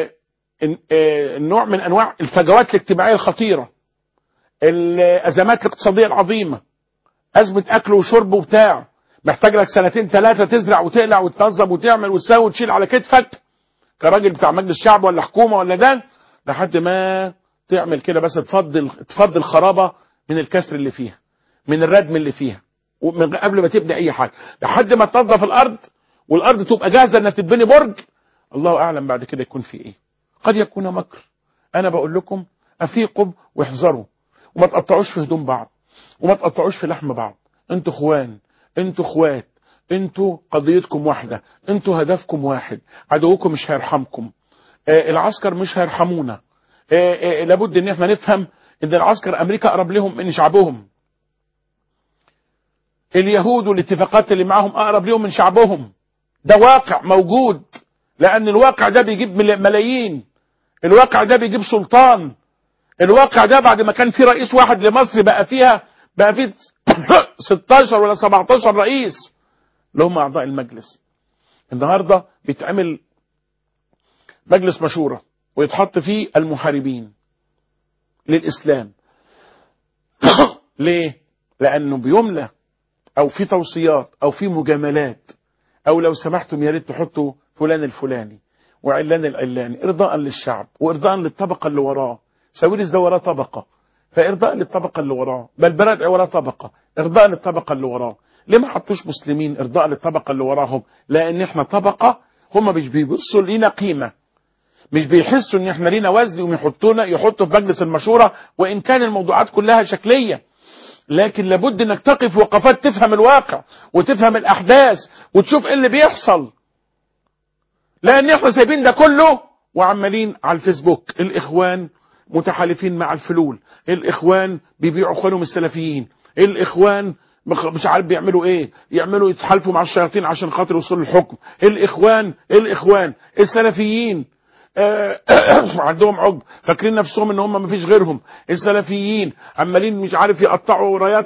النوع من انواع الفجوات الاجتماعيه الخطيره، الازمات الاقتصاديه العظيمه، ازمه اكل وشرب وبتاع، محتاج لك 2-3 سنين تزرع وتقلع وتنظم وتعمل وتساوي وتشيل على كتفك كراجل بتاع مجلس شعب ولا حكومه ولا ده، لحد ما تعمل كده بس تفضي الخرابه من الكسر اللي فيها، من الردم اللي فيها، ومن قبل ما تبني اي حاجه، لحد ما تنظف الارض والارض تبقى جاهزه انها تتبني برج. الله اعلم بعد كده يكون في ايه، قد يكون مكر. انا بقول لكم افيقوا واحذروا، وما تقطعوش في هدوم بعض، وما تقطعوش في لحم بعض. انتوا اخوان، انتوا اخوات، انتوا قضيتكم واحده، انتوا هدفكم واحد، عدوكم مش هيرحمكم، العسكر مش هيرحمونا. لابد ان احنا نفهم ان العسكر امريكا اقرب لهم من شعبهم، اليهود والاتفاقات اللي معاهم اقرب لهم من شعبهم. ده واقع موجود، لان الواقع ده بيجيب ملايين، الواقع ده بيجيب سلطان، الواقع ده بعد ما كان في رئيس واحد لمصر بقى فيه 16 ولا 17 رئيس اللي هم اعضاء المجلس. النهارده بيتعمل مجلس مشورة ويتحط فيه المحاربين للإسلام. ليه؟ لأنه بيملى أو في توصيات أو في مجاملات، أو لو سمحتم يا ريت تحطوا فلان الفلاني وعلان العلاني إرضاء للشعب وإرضاء للطبقة اللي وراه. ساويرس ده وراه طبقة، فإرضاء للطبقة اللي وراه. بلبرادعي وراه طبقة، إرضاء للطبقة اللي وراه. ليه ما حطوش مسلمين إرضاء للطبقة اللي وراهم؟ لأن إحنا طبقة، هم مش بيبصوا لينا قيمة، مش بيحسوا ان احنا لينا وزن يحطوا في مجلس المشورة، وان كان الموضوعات كلها شكلية، لكن لابد انك تقف وقفات تفهم الواقع وتفهم الاحداث وتشوف ايه اللي بيحصل. لان احنا سايبين ده كله وعمالين على الفيسبوك، الاخوان متحالفين مع الفلول، الاخوان بيبيعوا اخوانهم السلفيين، الاخوان مش عارف بيعملوا ايه، يعملوا يتحالفوا مع الشياطين عشان خاطر يوصلوا للحكم، الاخوان السلفيين عندهم عجب، فاكرين نفسهم ان هم مفيش غيرهم. السلفيين عمالين مش عارف يقطعوا رايات،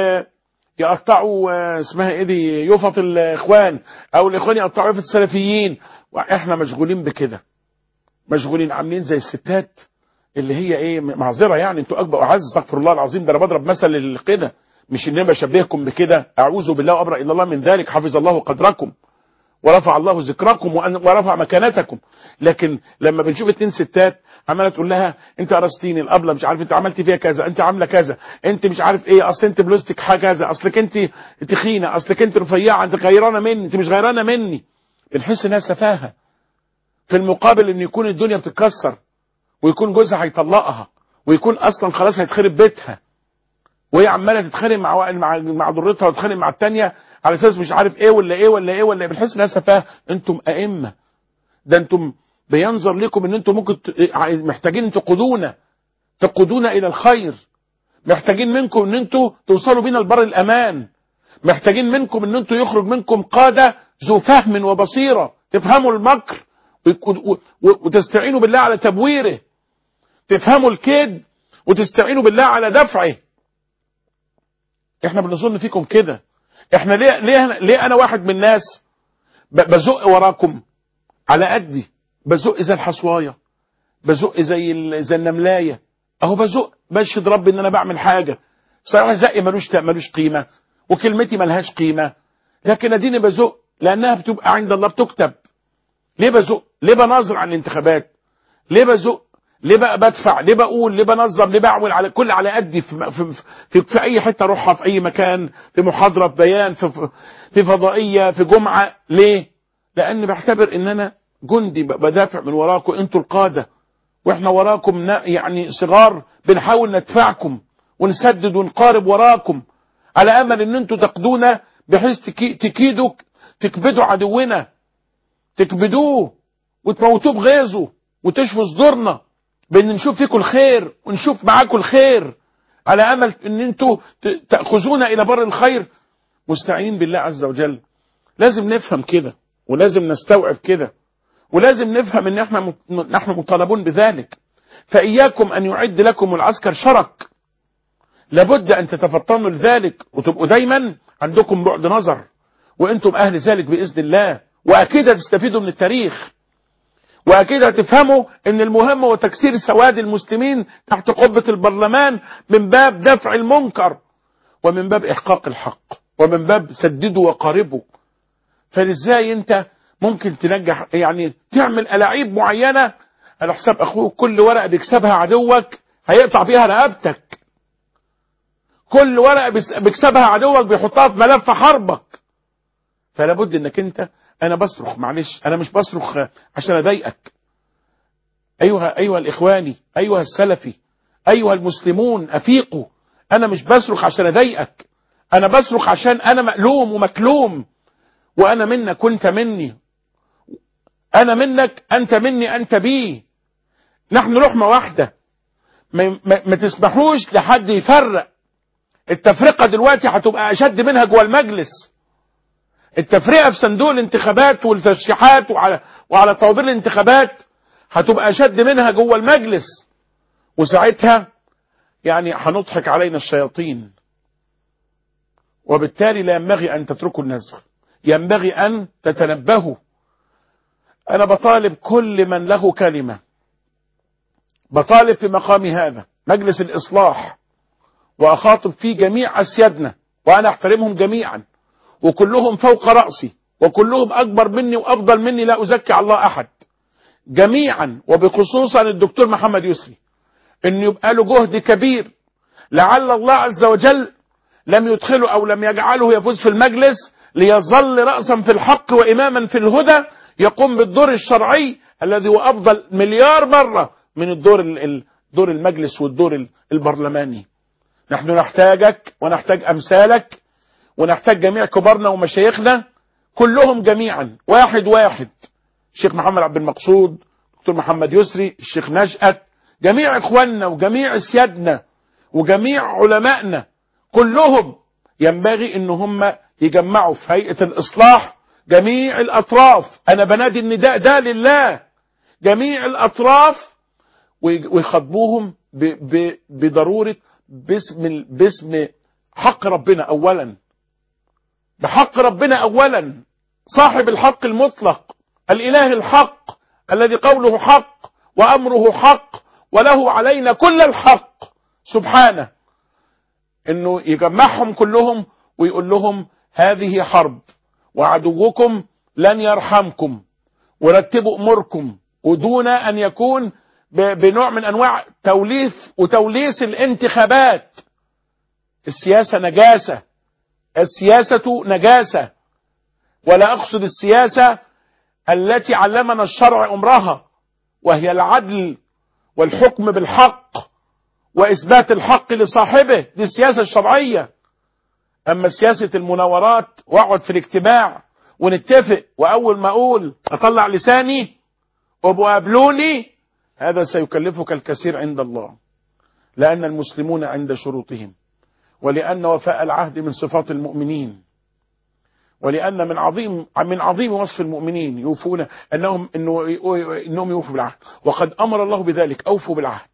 يقطعوا اسمها ايه دي، يفط الاخوان، او الاخوان يقطعوا يفط السلفيين. واحنا مشغولين بكده، مشغولين عاملين زي الستات اللي هي ايه، معذره يعني انتوا اكبر اعز، استغفر الله العظيم، ده انا بضرب مثل كده، مش ان انا بشبهكم بكده، اعوذ بالله وابرأ الى الله من ذلك، حفظ الله قدركم ورفع الله ذكركم ورفع مكانتكم. لكن لما بنشوف 2 ستات عماله تقول لها انت قرصتيني الابله، مش عارف انت عملتي فيها كذا، انت عامله كذا، انت مش عارف ايه، اصل انت بلوزتك كذا، اصلك انت تخينه، اصلك انت رفيعه، انت غيرانه مني، انت مش غيرانه مني. بنحس انها سفاهه، في المقابل ان يكون الدنيا بتتكسر، ويكون جوزها هيطلقها، ويكون اصلا خلاص هيتخرب بيتها، وهي عماله تتخانق مع ضرتها وتتخانق مع الثانيه على اساس مش عارف ايه ولا ايه ولا ايه ولا ايه. بنحس انها سفاهه. انتم ائمه، ده انتم بينظر لكم ان انتم ممكن محتاجين تقودونا الى الخير، محتاجين منكم ان انتم توصلوا بينا لبر الامان، محتاجين منكم ان انتم يخرج منكم قاده ذو فهم وبصيره، تفهموا المكر وتستعينوا بالله على تبويره، تفهموا الكيد وتستعينوا بالله على دفعه. احنا بنظن فيكم كده. احنا ليه انا واحد من الناس بزق وراكم على قدي، بزق زي الحصوايه، بزق زي النملايه، اهو بزق بشهد ربي ان انا بعمل حاجه. صحيح زقي ملوش قيمه، وكلمتي ملهاش قيمه، لكن اديني بزق لانها بتبقى عند الله بتكتب. ليه بزق؟ ليه بناظر عن الانتخابات؟ ليه بزق؟ ليه بقى بدفع؟ ليه بقول؟ ليه بنظم؟ ليه بعمل؟ على قدي في اي حته اروحها، في اي مكان، في محاضره، في بيان، في فضائيه، في جمعه. ليه؟ لان بعتبر ان انا جندي بدافع من وراكم، انتوا القاده، واحنا وراكم يعني صغار بنحاول ندفعكم ونسدد ونقارب وراكم، على امل ان انتوا تقدونا بحيث تكيدوا تكبدوا عدونا، تكبدوه وتموتوه بغيظه وتشفوا صدورنا بان نشوف فيكم الخير ونشوف معاكم الخير، على امل ان انتوا تاخذونا الى بر الخير مستعينين بالله عز وجل. لازم نفهم كده، ولازم نستوعب كده، ولازم نفهم ان نحن مطالبون بذلك. فإياكم أن يعد لكم العسكر شرك، لابد أن تتفطنوا لذلك وتبقوا دايما عندكم بعد نظر، وأنتم أهل ذلك بإذن الله. وأكيد هتستفيدوا من التاريخ، وأكيد هتفهموا أن المهم هو تكسير سواد المسلمين تحت قبة البرلمان من باب دفع المنكر، ومن باب إحقاق الحق، ومن باب سددوا وقاربوا. فإزاي أنت ممكن تنجح يعني تعمل ألاعيب معينة على حساب أخوك؟ كل ورقة بيكسبها عدوك هيقطع بيها رقبتك، كل ورقة بيكسبها عدوك بيحطها في ملف حربك. فلا بد انك انت، انا بصرخ معلش، انا مش بصرخ عشان اضايقك. ايها الاخواني، ايها السلفي، ايها المسلمون، افيقوا. انا مش بصرخ عشان اضايقك، انا بصرخ عشان انا مألوم ومكلوم، وانا منك وانت مني، انا منك انت مني انت بي، نحن لحمة واحدة. ما تسمحوش لحد يفرق. التفرقة دلوقتي هتبقى اشد منها جوه المجلس. التفرقة في صندوق الانتخابات والترشيحات وعلى طوابير الانتخابات هتبقى اشد منها جوه المجلس، وساعتها يعني هنضحك علينا الشياطين. وبالتالي لا ينبغي ان تتركوا النزغ، ينبغي ان تتنبهوا. انا بطالب كل من له كلمة، بطالب في مقام هذا مجلس الإصلاح، وأخاطب فيه جميع أسيادنا، وأنا أحترمهم جميعا، وكلهم فوق رأسي، وكلهم أكبر مني وأفضل مني، لا أزكي على الله أحد، جميعا، وبخصوصا الدكتور محمد يسري، إنه يبقى له جهد كبير، لعل الله عز وجل لم يدخله أو لم يجعله يفوز في المجلس ليظل رأسا في الحق وإماما في الهدى، يقوم بالدور الشرعي الذي هو أفضل مليار مرة من دور المجلس والدور البرلماني. نحن نحتاجك ونحتاج أمثالك، ونحتاج جميع كبارنا ومشايخنا كلهم جميعا، واحد واحد، الشيخ محمد عبد المقصود، دكتور محمد يسري، الشيخ نشأت، جميع إخواننا وجميع سيادنا وجميع علمائنا كلهم ينبغي إن هم يجمعوا في هيئة الإصلاح جميع الأطراف. أنا بنادي النداء ده لله، جميع الأطراف، ويخاطبوهم بضرورة باسم حق ربنا أولا، بحق ربنا أولا، صاحب الحق المطلق، الإله الحق الذي قوله حق وأمره حق وله علينا كل الحق سبحانه، إنه يجمعهم كلهم ويقول لهم هذه حرب، وعدوكم لن يرحمكم، ورتبوا أموركم، ودون أن يكون بنوع من أنواع توليس الانتخابات. السياسة نجاسة، السياسة نجاسة، ولا أقصد السياسة التي علمنا الشرع أمرها، وهي العدل والحكم بالحق وإثبات الحق لصاحبه، دي السياسة الشرعية. أما سياسة المناورات واقعد في الاجتماع ونتفق، وأول ما أقول أطلع لساني وابقوا قابلوني، هذا سيكلفك الكثير عند الله، لأن المسلمون عند شروطهم، ولأن وفاء العهد من صفات المؤمنين، ولأن من عظيم وصف المؤمنين يوفون إنهم يوفوا بالعهد، وقد أمر الله بذلك، أوفوا بالعهد.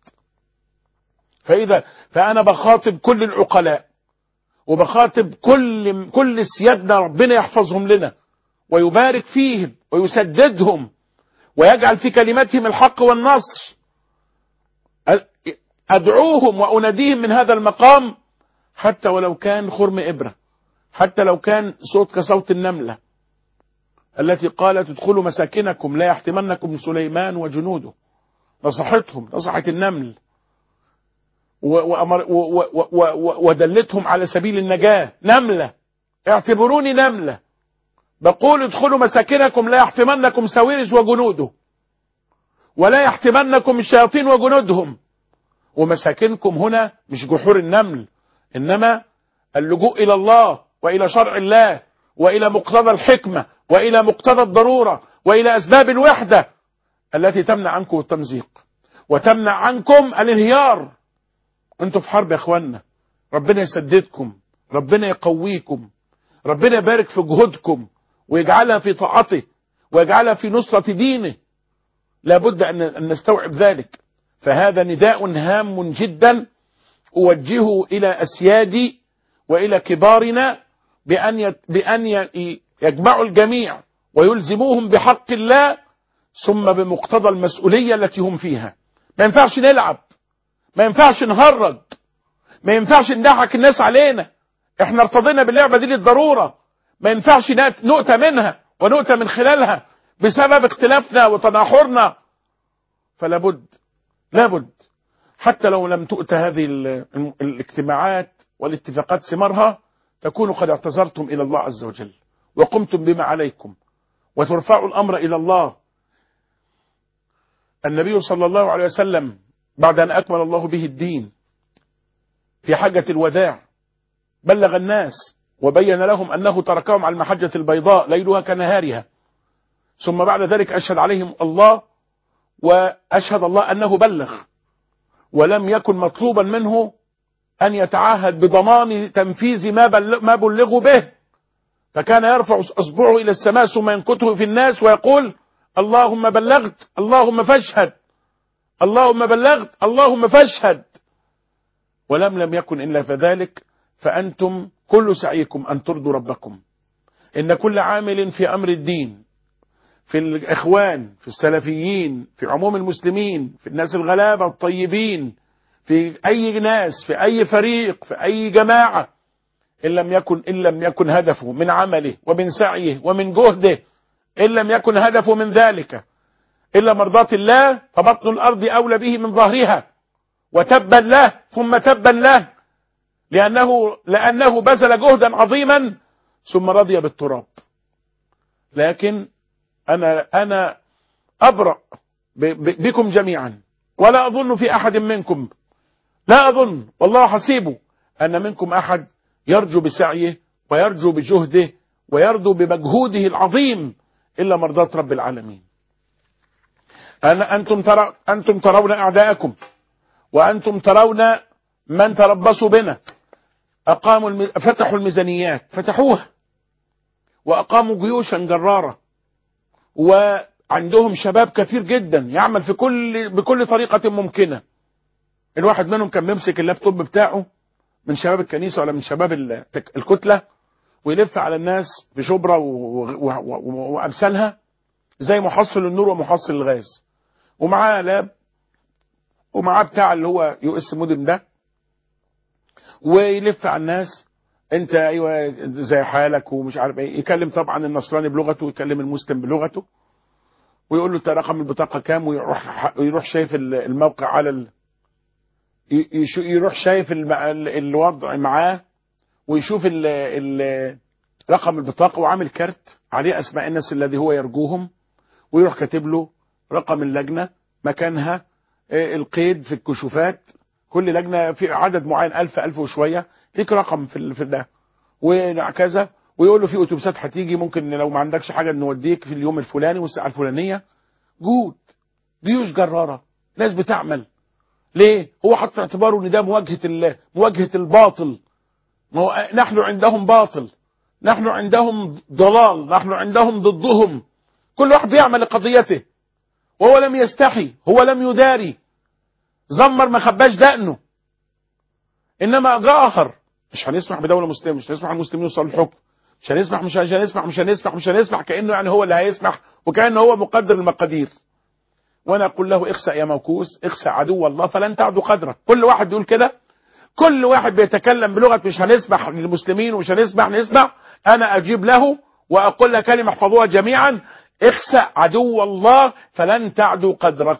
فأنا بخاطب كل العقلاء، وبخاطب كل سيادنا، ربنا يحفظهم لنا ويبارك فيهم ويسددهم ويجعل في كلمتهم الحق والنصر. أدعوهم وأناديهم من هذا المقام، حتى ولو كان خرم إبرة، حتى لو كان صوت كصوت النملة التي قالت ادخلوا مساكنكم لا يحتمنكم سليمان وجنوده، نصحتهم نصحة النمل، ودلتهم على سبيل النجاة. نملة، اعتبروني نملة، بقول ادخلوا مساكنكم لا يحتمنكم سويرس وجنوده، ولا يحتمنكم الشياطين وجنودهم. ومساكنكم هنا مش جحور النمل، إنما اللجوء إلى الله وإلى شرع الله وإلى مقتضى الحكمة وإلى مقتضى الضرورة وإلى أسباب الوحدة التي تمنع عنكم التمزيق وتمنع عنكم الانهيار. انتوا في حرب يا اخوانا، ربنا يسددكم، ربنا يقويكم، ربنا يبارك في جهودكم ويجعلها في طاعته ويجعلها في نصرة دينه لابد أن نستوعب ذلك. فهذا نداء هام جدا أوجهه إلى أسيادي وإلى كبارنا بأن يجمعوا الجميع ويلزموهم بحق الله ثم بمقتضى المسؤولية التي هم فيها. ما ينفعش نلعب، ما ينفعش نهرج، ما ينفعش نضحك الناس علينا. احنا ارتضينا باللعبة دي للضرورة، ما ينفعش نؤتى منها ونؤتى من خلالها بسبب اختلافنا وتناحرنا. فلابد حتى لو لم تؤتى هذه الاجتماعات والاتفاقات ثمارها تكونوا قد اعتذرتم إلى الله عز وجل وقمتم بما عليكم وترفعوا الأمر إلى الله. النبي صلى الله عليه وسلم بعد أن أكمل الله به الدين في حجة الوداع بلغ الناس وبين لهم أنه تركهم على المحجة البيضاء ليلها كنهارها، ثم بعد ذلك أشهد عليهم الله وأشهد الله أنه بلغ، ولم يكن مطلوبا منه أن يتعهد بضمان تنفيذ ما بلغوا به، فكان يرفع أصبعه إلى السماء ثم ينكته في الناس ويقول اللهم بلغت اللهم فاشهد، اللهم بلغت اللهم فاشهد. لم يكن إلا فذلك. فأنتم كل سعيكم أن ترضوا ربكم. إن كل عامل في أمر الدين، في الإخوان، في السلفيين، في عموم المسلمين، في الناس الغلابة الطيبين، في أي ناس، في أي فريق، في أي جماعة، إن لم يكن هدفه من عمله ومن سعيه ومن جهده، إن لم يكن هدفه من ذلك إلا مرضاة الله، فبطن الأرض أولى به من ظهرها، وتبا له ثم تبا له، لأنه بذل جهدا عظيما ثم رضي بالتراب. لكن أنا أبرأ بكم جميعا، ولا أظن في أحد منكم، لا أظن والله حسيبه أن منكم أحد يرجو بسعيه ويرجو بجهده ويرجو بمجهوده العظيم إلا مرضاة رب العالمين. أنتم ترون أعداءكم، وأنتم ترون من تربصوا بنا. فتحوا الميزانيات، فتحوها، وأقاموا جيوشا جرارة، وعندهم شباب كثير جدا يعمل بكل طريقة ممكنة. الواحد منهم كان بيمسك اللابتوب بتاعه من شباب الكنيسة ولا من شباب الكتلة، ويلف على الناس بشبرة وأمثالها زي محصل النور ومحصل الغاز، ومعاه لاب ومعاه بتاع اللي هو يو اس مودم ده، ويلف على الناس انت ايوه زي حالك ومش عارف ايه. يكلم طبعا النصراني بلغته ويكلم المسلم بلغته، ويقول له انت رقم البطاقه كام، ويروح شايف الموقع على يروح شايف الوضع معاه، ويشوف رقم البطاقه وعامل كارت عليه اسماء الناس الذي هو يرجوهم، ويروح كاتب له رقم اللجنه، مكانها، القيد في الكشوفات، كل لجنه في عدد معين 1000 وشويه ليك رقم في ده وكذا، ويقول له في اتوبيسات هتيجي، ممكن لو ما عندكش حاجه نوديك في اليوم الفلاني والساعه الفلانيه. جيوش جراره، ناس بتعمل. ليه؟ هو حط في اعتباره ان ده مواجهه الباطل. نحن عندهم باطل، نحن عندهم ضلال، نحن عندهم ضدهم. كل واحد بيعمل لقضيته، وهو لم يستحي، هو لم يداري، زمر ما خباش دقنه، انما جاهر. مش هنسمح بدولة مسلمة، مش هنسمح المسلمين يوصلوا الحكم، مش هنسمح، كأنه يعني هو اللي هيسمح، وكأنه هو مقدر المقادير. وانا اقول له اخسأ يا موكوس، اخسأ عدو الله فلن تعدو قدرك. كل واحد بيقول كده، كل واحد بيتكلم بلغة مش هنسمح للمسلمين ومش نسمح، انا اجيب له واقول له كلمة احفظوها جميعا: اخسأ عدو الله فلن تعدو قدرك.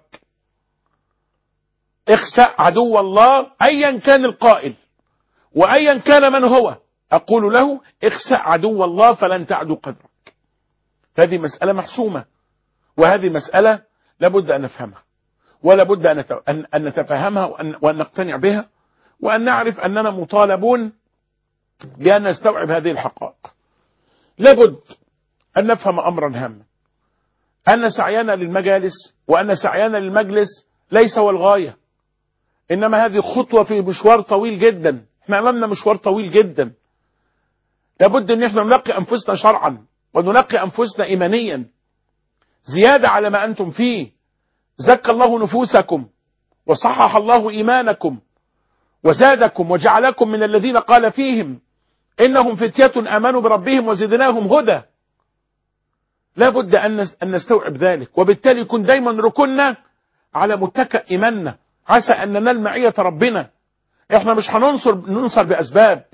اخسأ عدو الله، ايا كان القائل وايا كان من هو، اقول له اخسأ عدو الله فلن تعدو قدرك. هذه مسألة محسومة، وهذه مسألة لابد ان نفهمها، ولابد ان نتفهمها وان نقتنع بها، وان نعرف اننا مطالبون بان نستوعب هذه الحقائق. لابد ان نفهم امرا هاما، ان سعينا للمجالس وان سعينا للمجلس ليس هو الغاية، انما هذه خطوة في مشوار طويل جدا. احنا امامنا مشوار طويل جدا، لابد ان احنا ننقي انفسنا شرعا وننقي انفسنا ايمانيا، زيادة على ما انتم فيه. زكى الله نفوسكم وصحح الله إيمانكم وزادكم وجعلكم من الذين قال فيهم إنهم فتية آمنوا بربهم وزدناهم هدى. لا بد أن نستوعب ذلك، وبالتالي يكون دايما ركننا على متكأ إيماننا، عسى أن ننال معية ربنا. احنا مش ننصر بأسباب.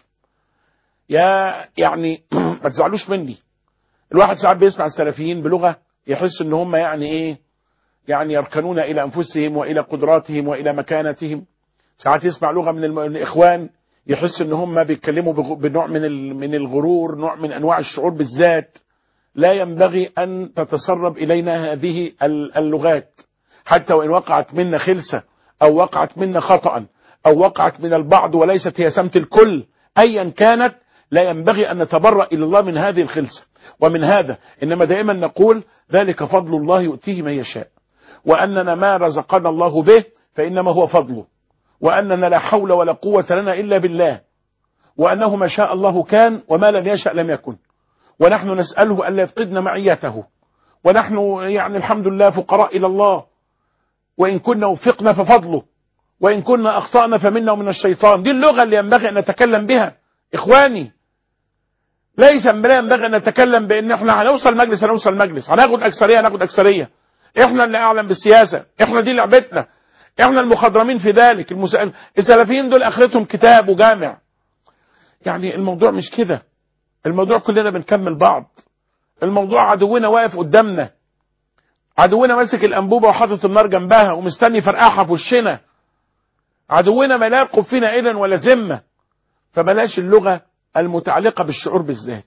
يعني ما تزعلوش مني، الواحد ساعات بيسمع السلفيين بلغة يحس ان هم يعني ايه، يعني يركنون الى انفسهم والى قدراتهم والى مكانتهم. ساعات يسمع لغة من الاخوان يحس ان هم بيتكلموا بنوع من الغرور، نوع من انواع الشعور بالذات. لا ينبغي ان تتسرب الينا هذه اللغات، حتى وان وقعت منا خلسة او وقعت منا خطأ او وقعت من البعض وليست هي سمت الكل، ايا كانت لا ينبغي ان نتبرأ الى الله من هذه الخلسة ومن هذا. انما دائما نقول ذلك فضل الله يؤتيه من يشاء، واننا ما رزقنا الله به فانما هو فضله، واننا لا حول ولا قوة لنا الا بالله، وانه ما شاء الله كان وما لم يشأ لم يكن، ونحن نسأله ألا يفقدنا معيته، ونحن يعني الحمد لله فقراء إلى الله، وإن كنا وفقنا ففضله، وإن كنا أخطأنا فمنا ومن الشيطان. دي اللغة اللي ينبغي أن نتكلم بها إخواني. ليس ينبغي أن نتكلم بأن احنا هنوصل مجلس هناخد أكثرية، احنا اللي أعلم بالسياسة، احنا دي لعبتنا، احنا المخضرمين في ذلك. السلفيين دول آخرتهم كتاب وجامع. يعني الموضوع مش كده، الموضوع كلنا بنكمل بعض. الموضوع عدونا واقف قدامنا، عدونا ماسك الأنبوبة وحاطط النار جنبها ومستني فرقعها في وشنا. عدونا ما لا يرقب فينا إذن ولا ذمة. فبلاش اللغة المتعلقة بالشعور بالذات.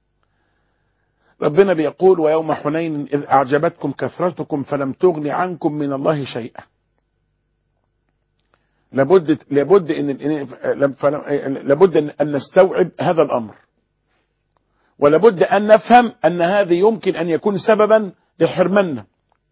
ربنا بيقول ويوم حنين إذ أعجبتكم كثرتكم فلم تغن عنكم من الله شيئا. لابد أن نستوعب هذا الأمر، ولابد أن نفهم أن هذا يمكن أن يكون سببا لحرمنا.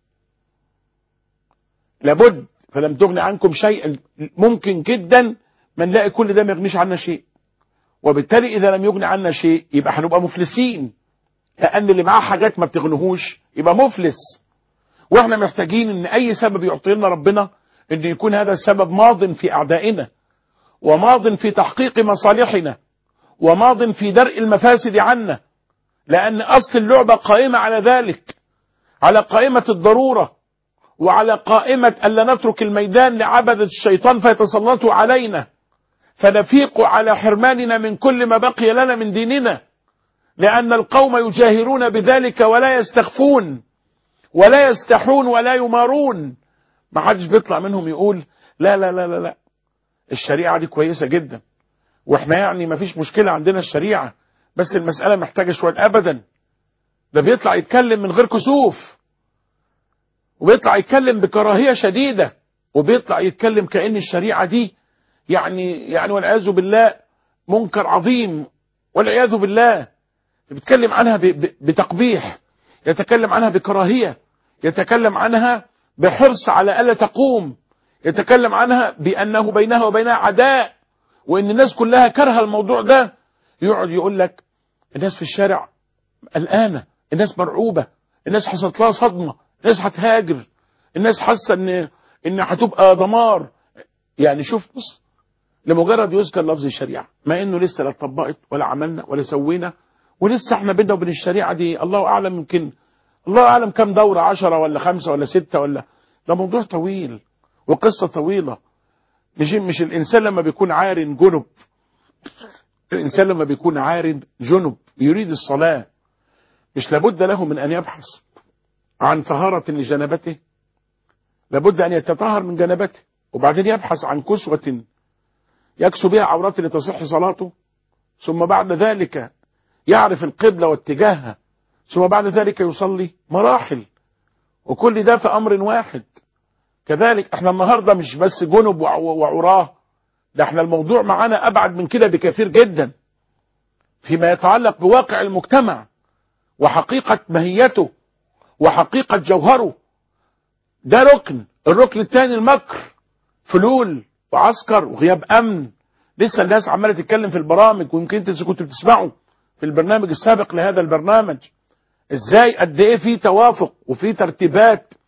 لابد فلم تغن عنكم شيئا، ممكن جدا ما نلاقي كل ده ما يغنيش عنا شيء، وبالتالي إذا لم يغني عنا شيء يبقى هنبقى مفلسين، لأن اللي معاه حاجات ما بتغنهوش يبقى مفلس. واحنا محتاجين ان أي سبب يعطي لنا ربنا ان يكون هذا السبب ماض في أعدائنا، وماض في تحقيق مصالحنا، وماض في درء المفاسد عنا، لأن أصل اللعبة قائمة على ذلك، على قائمة الضرورة، وعلى قائمة ألا نترك الميدان لعبدة الشيطان فيتسلطوا علينا، فنفيق على حرماننا من كل ما بقي لنا من ديننا، لأن القوم يجاهرون بذلك ولا يستخفون ولا يستحون ولا يمارون. ما حدش بيطلع منهم يقول لا لا لا لا لا الشريعة دي كويسة جدا، واحنا يعني ما فيش مشكلة عندنا الشريعة، بس المسألة محتاجة شوية. أبدا، ده بيطلع يتكلم من غير كسوف، وبيطلع يتكلم بكراهية شديدة، وبيطلع يتكلم كأن الشريعة دي يعني والعياذ بالله منكر عظيم، والعياذ بالله. بيتكلم عنها بتقبيح، يتكلم عنها بكراهية، يتكلم عنها بحرص على ألا تقوم، يتكلم عنها بأنه بينها وبينها عداء، وإن الناس كلها كرهة الموضوع ده. يقعد يقول لك الناس في الشارع قلقانة، الناس مرعوبة، الناس حصلت لها صدمة، الناس هتهاجر، الناس حاسة إن هتبقى دمار. يعني شوف، بص، لمجرد يذكر لفظ الشريعة، ما إنه لسه لا اتطبقت ولا عملنا ولا سوينا، ولسه احنا بيننا وبين الشريعة دي الله أعلم، يمكن الله أعلم كم دورة، 10 ولا 5 ولا 6 ولا، ده موضوع طويل وقصة طويلة. مش الإنسان لما بيكون عار جنب، الإنسان لما بيكون عار جنب يريد الصلاة، مش لابد له من أن يبحث عن طهارة لجنبته، لابد أن يتطهر من جنبته، وبعدين يبحث عن كسوة يكسو بها عورات لتصح صلاته، ثم بعد ذلك يعرف القبلة واتجاهها، ثم بعد ذلك يصلي. مراحل، وكل ده في أمر واحد. كذلك احنا النهاردة مش بس جنب وعراه، ده احنا الموضوع معانا أبعد من كده بكثير جدا، فيما يتعلق بواقع المجتمع وحقيقة ماهيته وحقيقة جوهره. ده ركن. الركن الثاني المكر، فلول وعسكر وغياب أمن. لسه الناس عمالة تتكلم في البرامج، ويمكن انتوا كنتوا بتسمعوا في البرنامج السابق لهذا البرنامج ازاي قد ايه في توافق وفي ترتيبات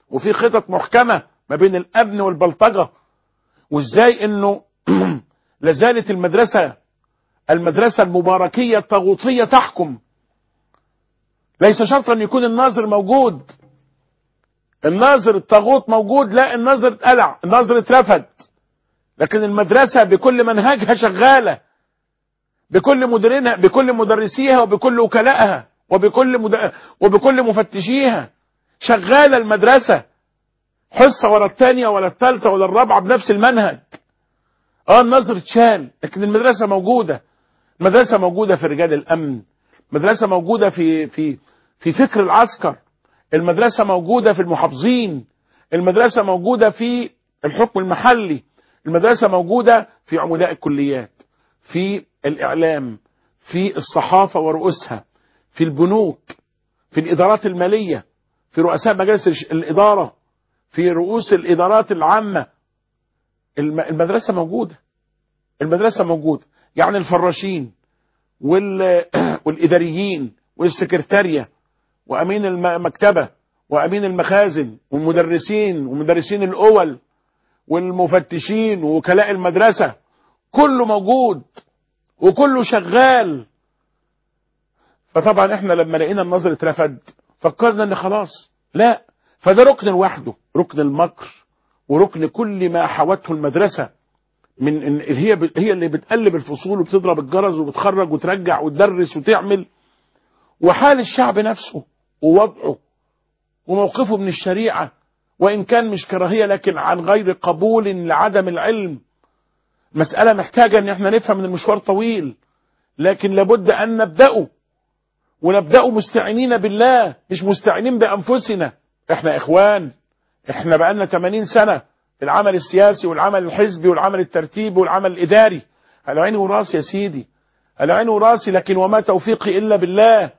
وفي خطط محكمة ما بين الأمن والبلطجة، وإزاي إنه لازالت المدرسة المباركية الطاغوتية تحكم. ليس شرطا أن يكون الناظر موجود، الناظر الطاغوت موجود، لا الناظر اتقلع، الناظر اترفد، لكن المدرسة بكل منهجها شغالة، بكل مديرينها، بكل مدرسيها، وبكل وكلائها، وبكل مفتشيها شغالة المدرسة، حصة ولا الثانية ولا الثالثة ولا الرابعة بنفس المنهج. الناظر اتشال، لكن المدرسة موجودة. المدرسة موجودة في رجال الأمن، المدرسة موجودة في فكر العسكر، المدرسة موجودة في المحافظين، المدرسة موجودة في الحكم المحلي، المدرسة موجودة في عمداء الكليات، في الإعلام، في الصحافة ورؤوسها، في البنوك، في الإدارات المالية، في رؤساء مجالس الإدارة، في رؤوس الإدارات العامة. المدرسة موجودة، المدرسة موجودة. يعني الفراشين والإداريين والسكرتارية وأمين المكتبة وأمين المخازن والمدرسين ومدرسين الأول والمفتشين ووكلاء المدرسة، كله موجود وكله شغال. فطبعا احنا لما لقينا الناظر اترفد فكرنا ان خلاص، لا، فده ركن لوحده، ركن المكر وركن كل ما حوته المدرسة من هي اللي بتقلب الفصول وبتضرب الجرس وبتخرج وترجع وتدرس وتعمل، وحال الشعب نفسه ووضعه وموقفه من الشريعة، وإن كان مش كراهية لكن عن غير قبول لعدم العلم. مسألة محتاجة ان احنا نفهم ان المشوار طويل، لكن لابد ان نبدأه، ونبدأه مستعينين بالله مش مستعينين بأنفسنا. احنا اخوان، احنا بقالنا 80 سنة في العمل السياسي والعمل الحزبي والعمل الترتيبي والعمل الإداري، على عيني وراسي يا سيدي، على عيني وراسي، لكن وما توفيقي إلا بالله.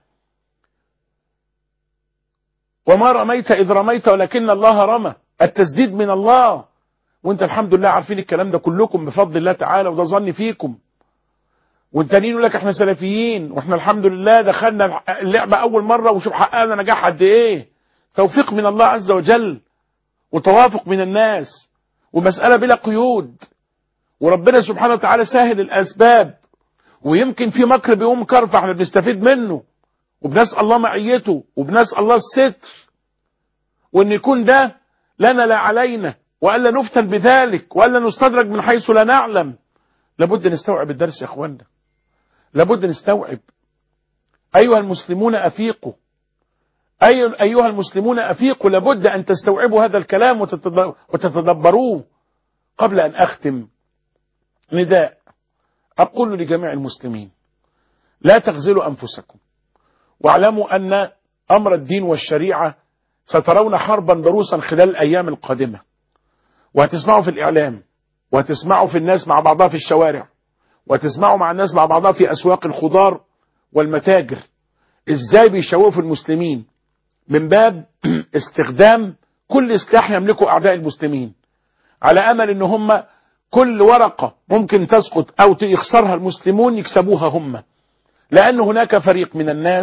وما رميت إذ رميت ولكن الله رمى، التسديد من الله. وانت الحمد لله عارفين الكلام ده كلكم بفضل الله تعالى، وده ظني فيكم. والتانيين يقول لك احنا سلفيين، واحنا الحمد لله دخلنا اللعبة أول مرة وشوف حققنا نجاح قد ايه. توفيق من الله عز وجل وتوافق من الناس، ومسألة بلا قيود، وربنا سبحانه وتعالى سهل الأسباب، ويمكن في مكر بينكر فاحنا بنستفيد منه، وبنسأل الله معيته، وبنسأل الله الستر، وان يكون ده لنا لا علينا، وألا نفتن بذلك، وألا نستدرج من حيث لا نعلم. لابد نستوعب الدرس يا اخوانا، لابد نستوعب. أيها المسلمون أفيقوا، أيها المسلمون أفيقوا، لابد أن تستوعبوا هذا الكلام وتتدبروه. قبل أن أختم، نداء أقول لجميع المسلمين: لا تخذلوا أنفسكم، واعلموا أن أمر الدين والشريعة سترون حربا ضروسا خلال الأيام القادمة، وهتسمعوا في الإعلام، وهتسمعوا في الناس مع بعضها في الشوارع، وهتسمعوا مع الناس مع بعضها في أسواق الخضار والمتاجر، إزاي بيشوفوا المسلمين من باب استخدام كل سلاح يملكه أعداء المسلمين، على أمل إن هم كل ورقة ممكن تسقط أو يخسرها المسلمون يكسبوها هم، لأن هناك فريق من الناس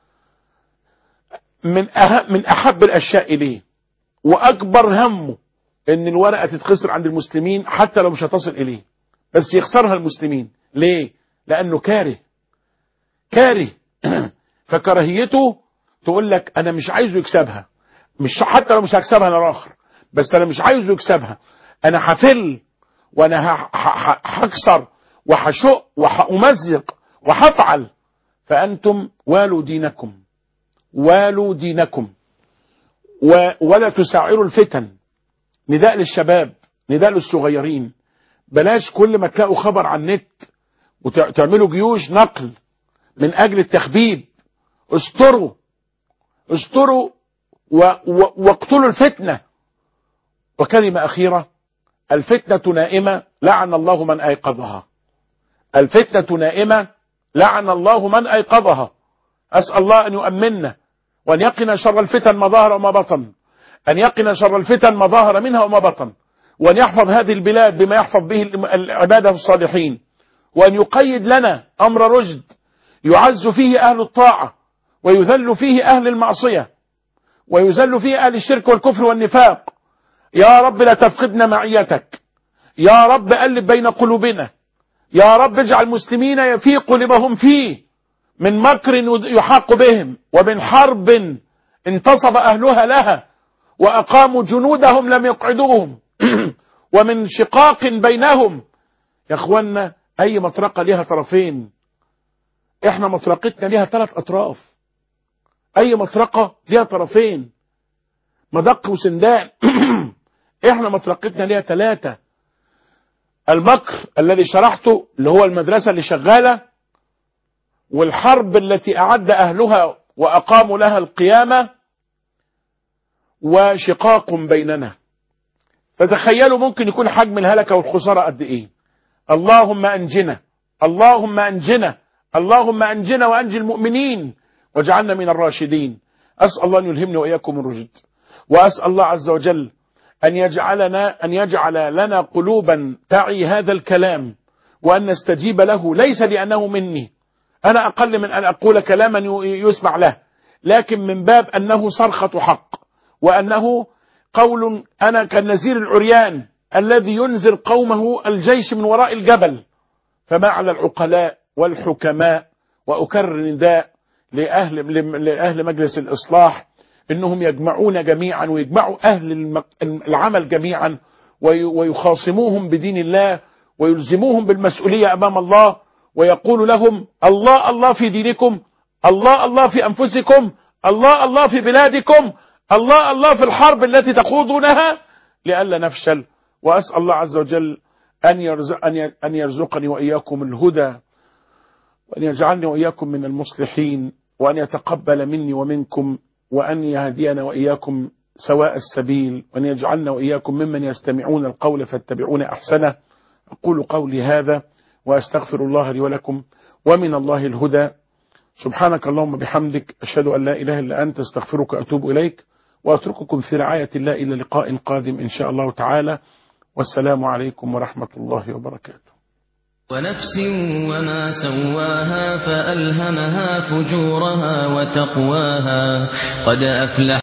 من أحب الأشياء إليه وأكبر همه إن الورقة تتخسر عند المسلمين حتى لو مش هتصل إليه، بس يخسرها المسلمين. ليه؟ لأنه كاره فكراهيته تقول لك أنا مش عايزه يكسبها، مش حتى لو مش هكسبها أنا آخر، بس أنا مش عايزه يكسبها، أنا هفل وأنا هكسر وهشق وهأمزق وهفعل. فأنتم والوا دينكم، والوا دينكم، ولا تسعروا الفتن. نداء للشباب، نداء للصغيرين، بلاش كل ما تلاقوا خبر عن النت وتعملوا جيوش نقل من أجل التخبيب. استروا واقتلوا الفتنة. وكلمة أخيرة: الفتنة نائمة لعن الله من أيقظها، الفتنة نائمة لعن الله من أيقظها. أسأل الله أن يؤمننا وأن يقنا شر الفتن ما ظهر وما بطن، أن يقنا شر الفتن ما ظهر منها وما بطن، وأن يحفظ هذه البلاد بما يحفظ به العبادة الصالحين، وأن يقيد لنا أمر رشد يعز فيه أهل الطاعة ويذل فيه أهل المعصية، ويذل فيه أهل الشرك والكفر والنفاق. يا رب لا تفقدنا معيتك، يا رب ألف بين قلوبنا، يا رب اجعل المسلمين يفيقوا لما هم فيه من مكر يحاق بهم، ومن حرب انتصب أهلها لها وأقاموا جنودهم لم يقعدوهم ومن شقاق بينهم. يا اخوانا أي مطرقة لها طرفين، احنا مطرقتنا لها 3 أطراف. أي مطرقة لها طرفين، مدق وسندان احنا مطرقتنا لها 3. المكر الذي شرحته اللي هو المدرسة اللي شغالة، والحرب التي أعد أهلها وأقاموا لها القيامة، وشقاق بيننا. فتخيلوا ممكن يكون حجم الهلكة والخسارة قد إيه. اللهم أنجنا، اللهم أنجنا، اللهم أنجنا وأنجي المؤمنين واجعلنا من الراشدين. أسأل الله أن يلهمني وإياكم الرشد، وأسأل الله عز وجل أن يجعل لنا قلوبا تعي هذا الكلام، وأن نستجيب له، ليس لأنه مني، أنا أقل من أن أقول كلاما يسمع له، لكن من باب أنه صرخة حق، وأنه قول أنا كالنذير العريان الذي ينذر قومه الجيش من وراء الجبل. فما على العقلاء والحكماء، وأكرر نداء لأهل مجلس الإصلاح إنهم يجمعون جميعا، ويجمعوا أهل العمل جميعا، ويخاصموهم بدين الله، ويلزموهم بالمسؤولية أمام الله، ويقول لهم الله الله في دينكم، الله الله في أنفسكم، الله الله في بلادكم، الله الله في الحرب التي تخوضونها لئلا نفشل. وأسأل الله عز وجل أن يرزقني وإياكم الهدى، وأن يجعلني وإياكم من المصلحين، وأن يتقبل مني ومنكم، وأن يهدينا وإياكم سواء السبيل، وأن يجعلنا وإياكم ممن يستمعون القول فاتبعون أحسنه. أقول قولي هذا وأستغفر الله لي ولكم، ومن الله الهدى. سبحانك اللهم بحمدك، أشهد أن لا إله إلا أنت، استغفرك وأتوب إليك، وأترككم في رعاية الله إلى لقاء قادم إن شاء الله تعالى، والسلام عليكم ورحمة الله وبركاته. ونفس وما سواها فألهمها فجورها وتقواها قد أفلح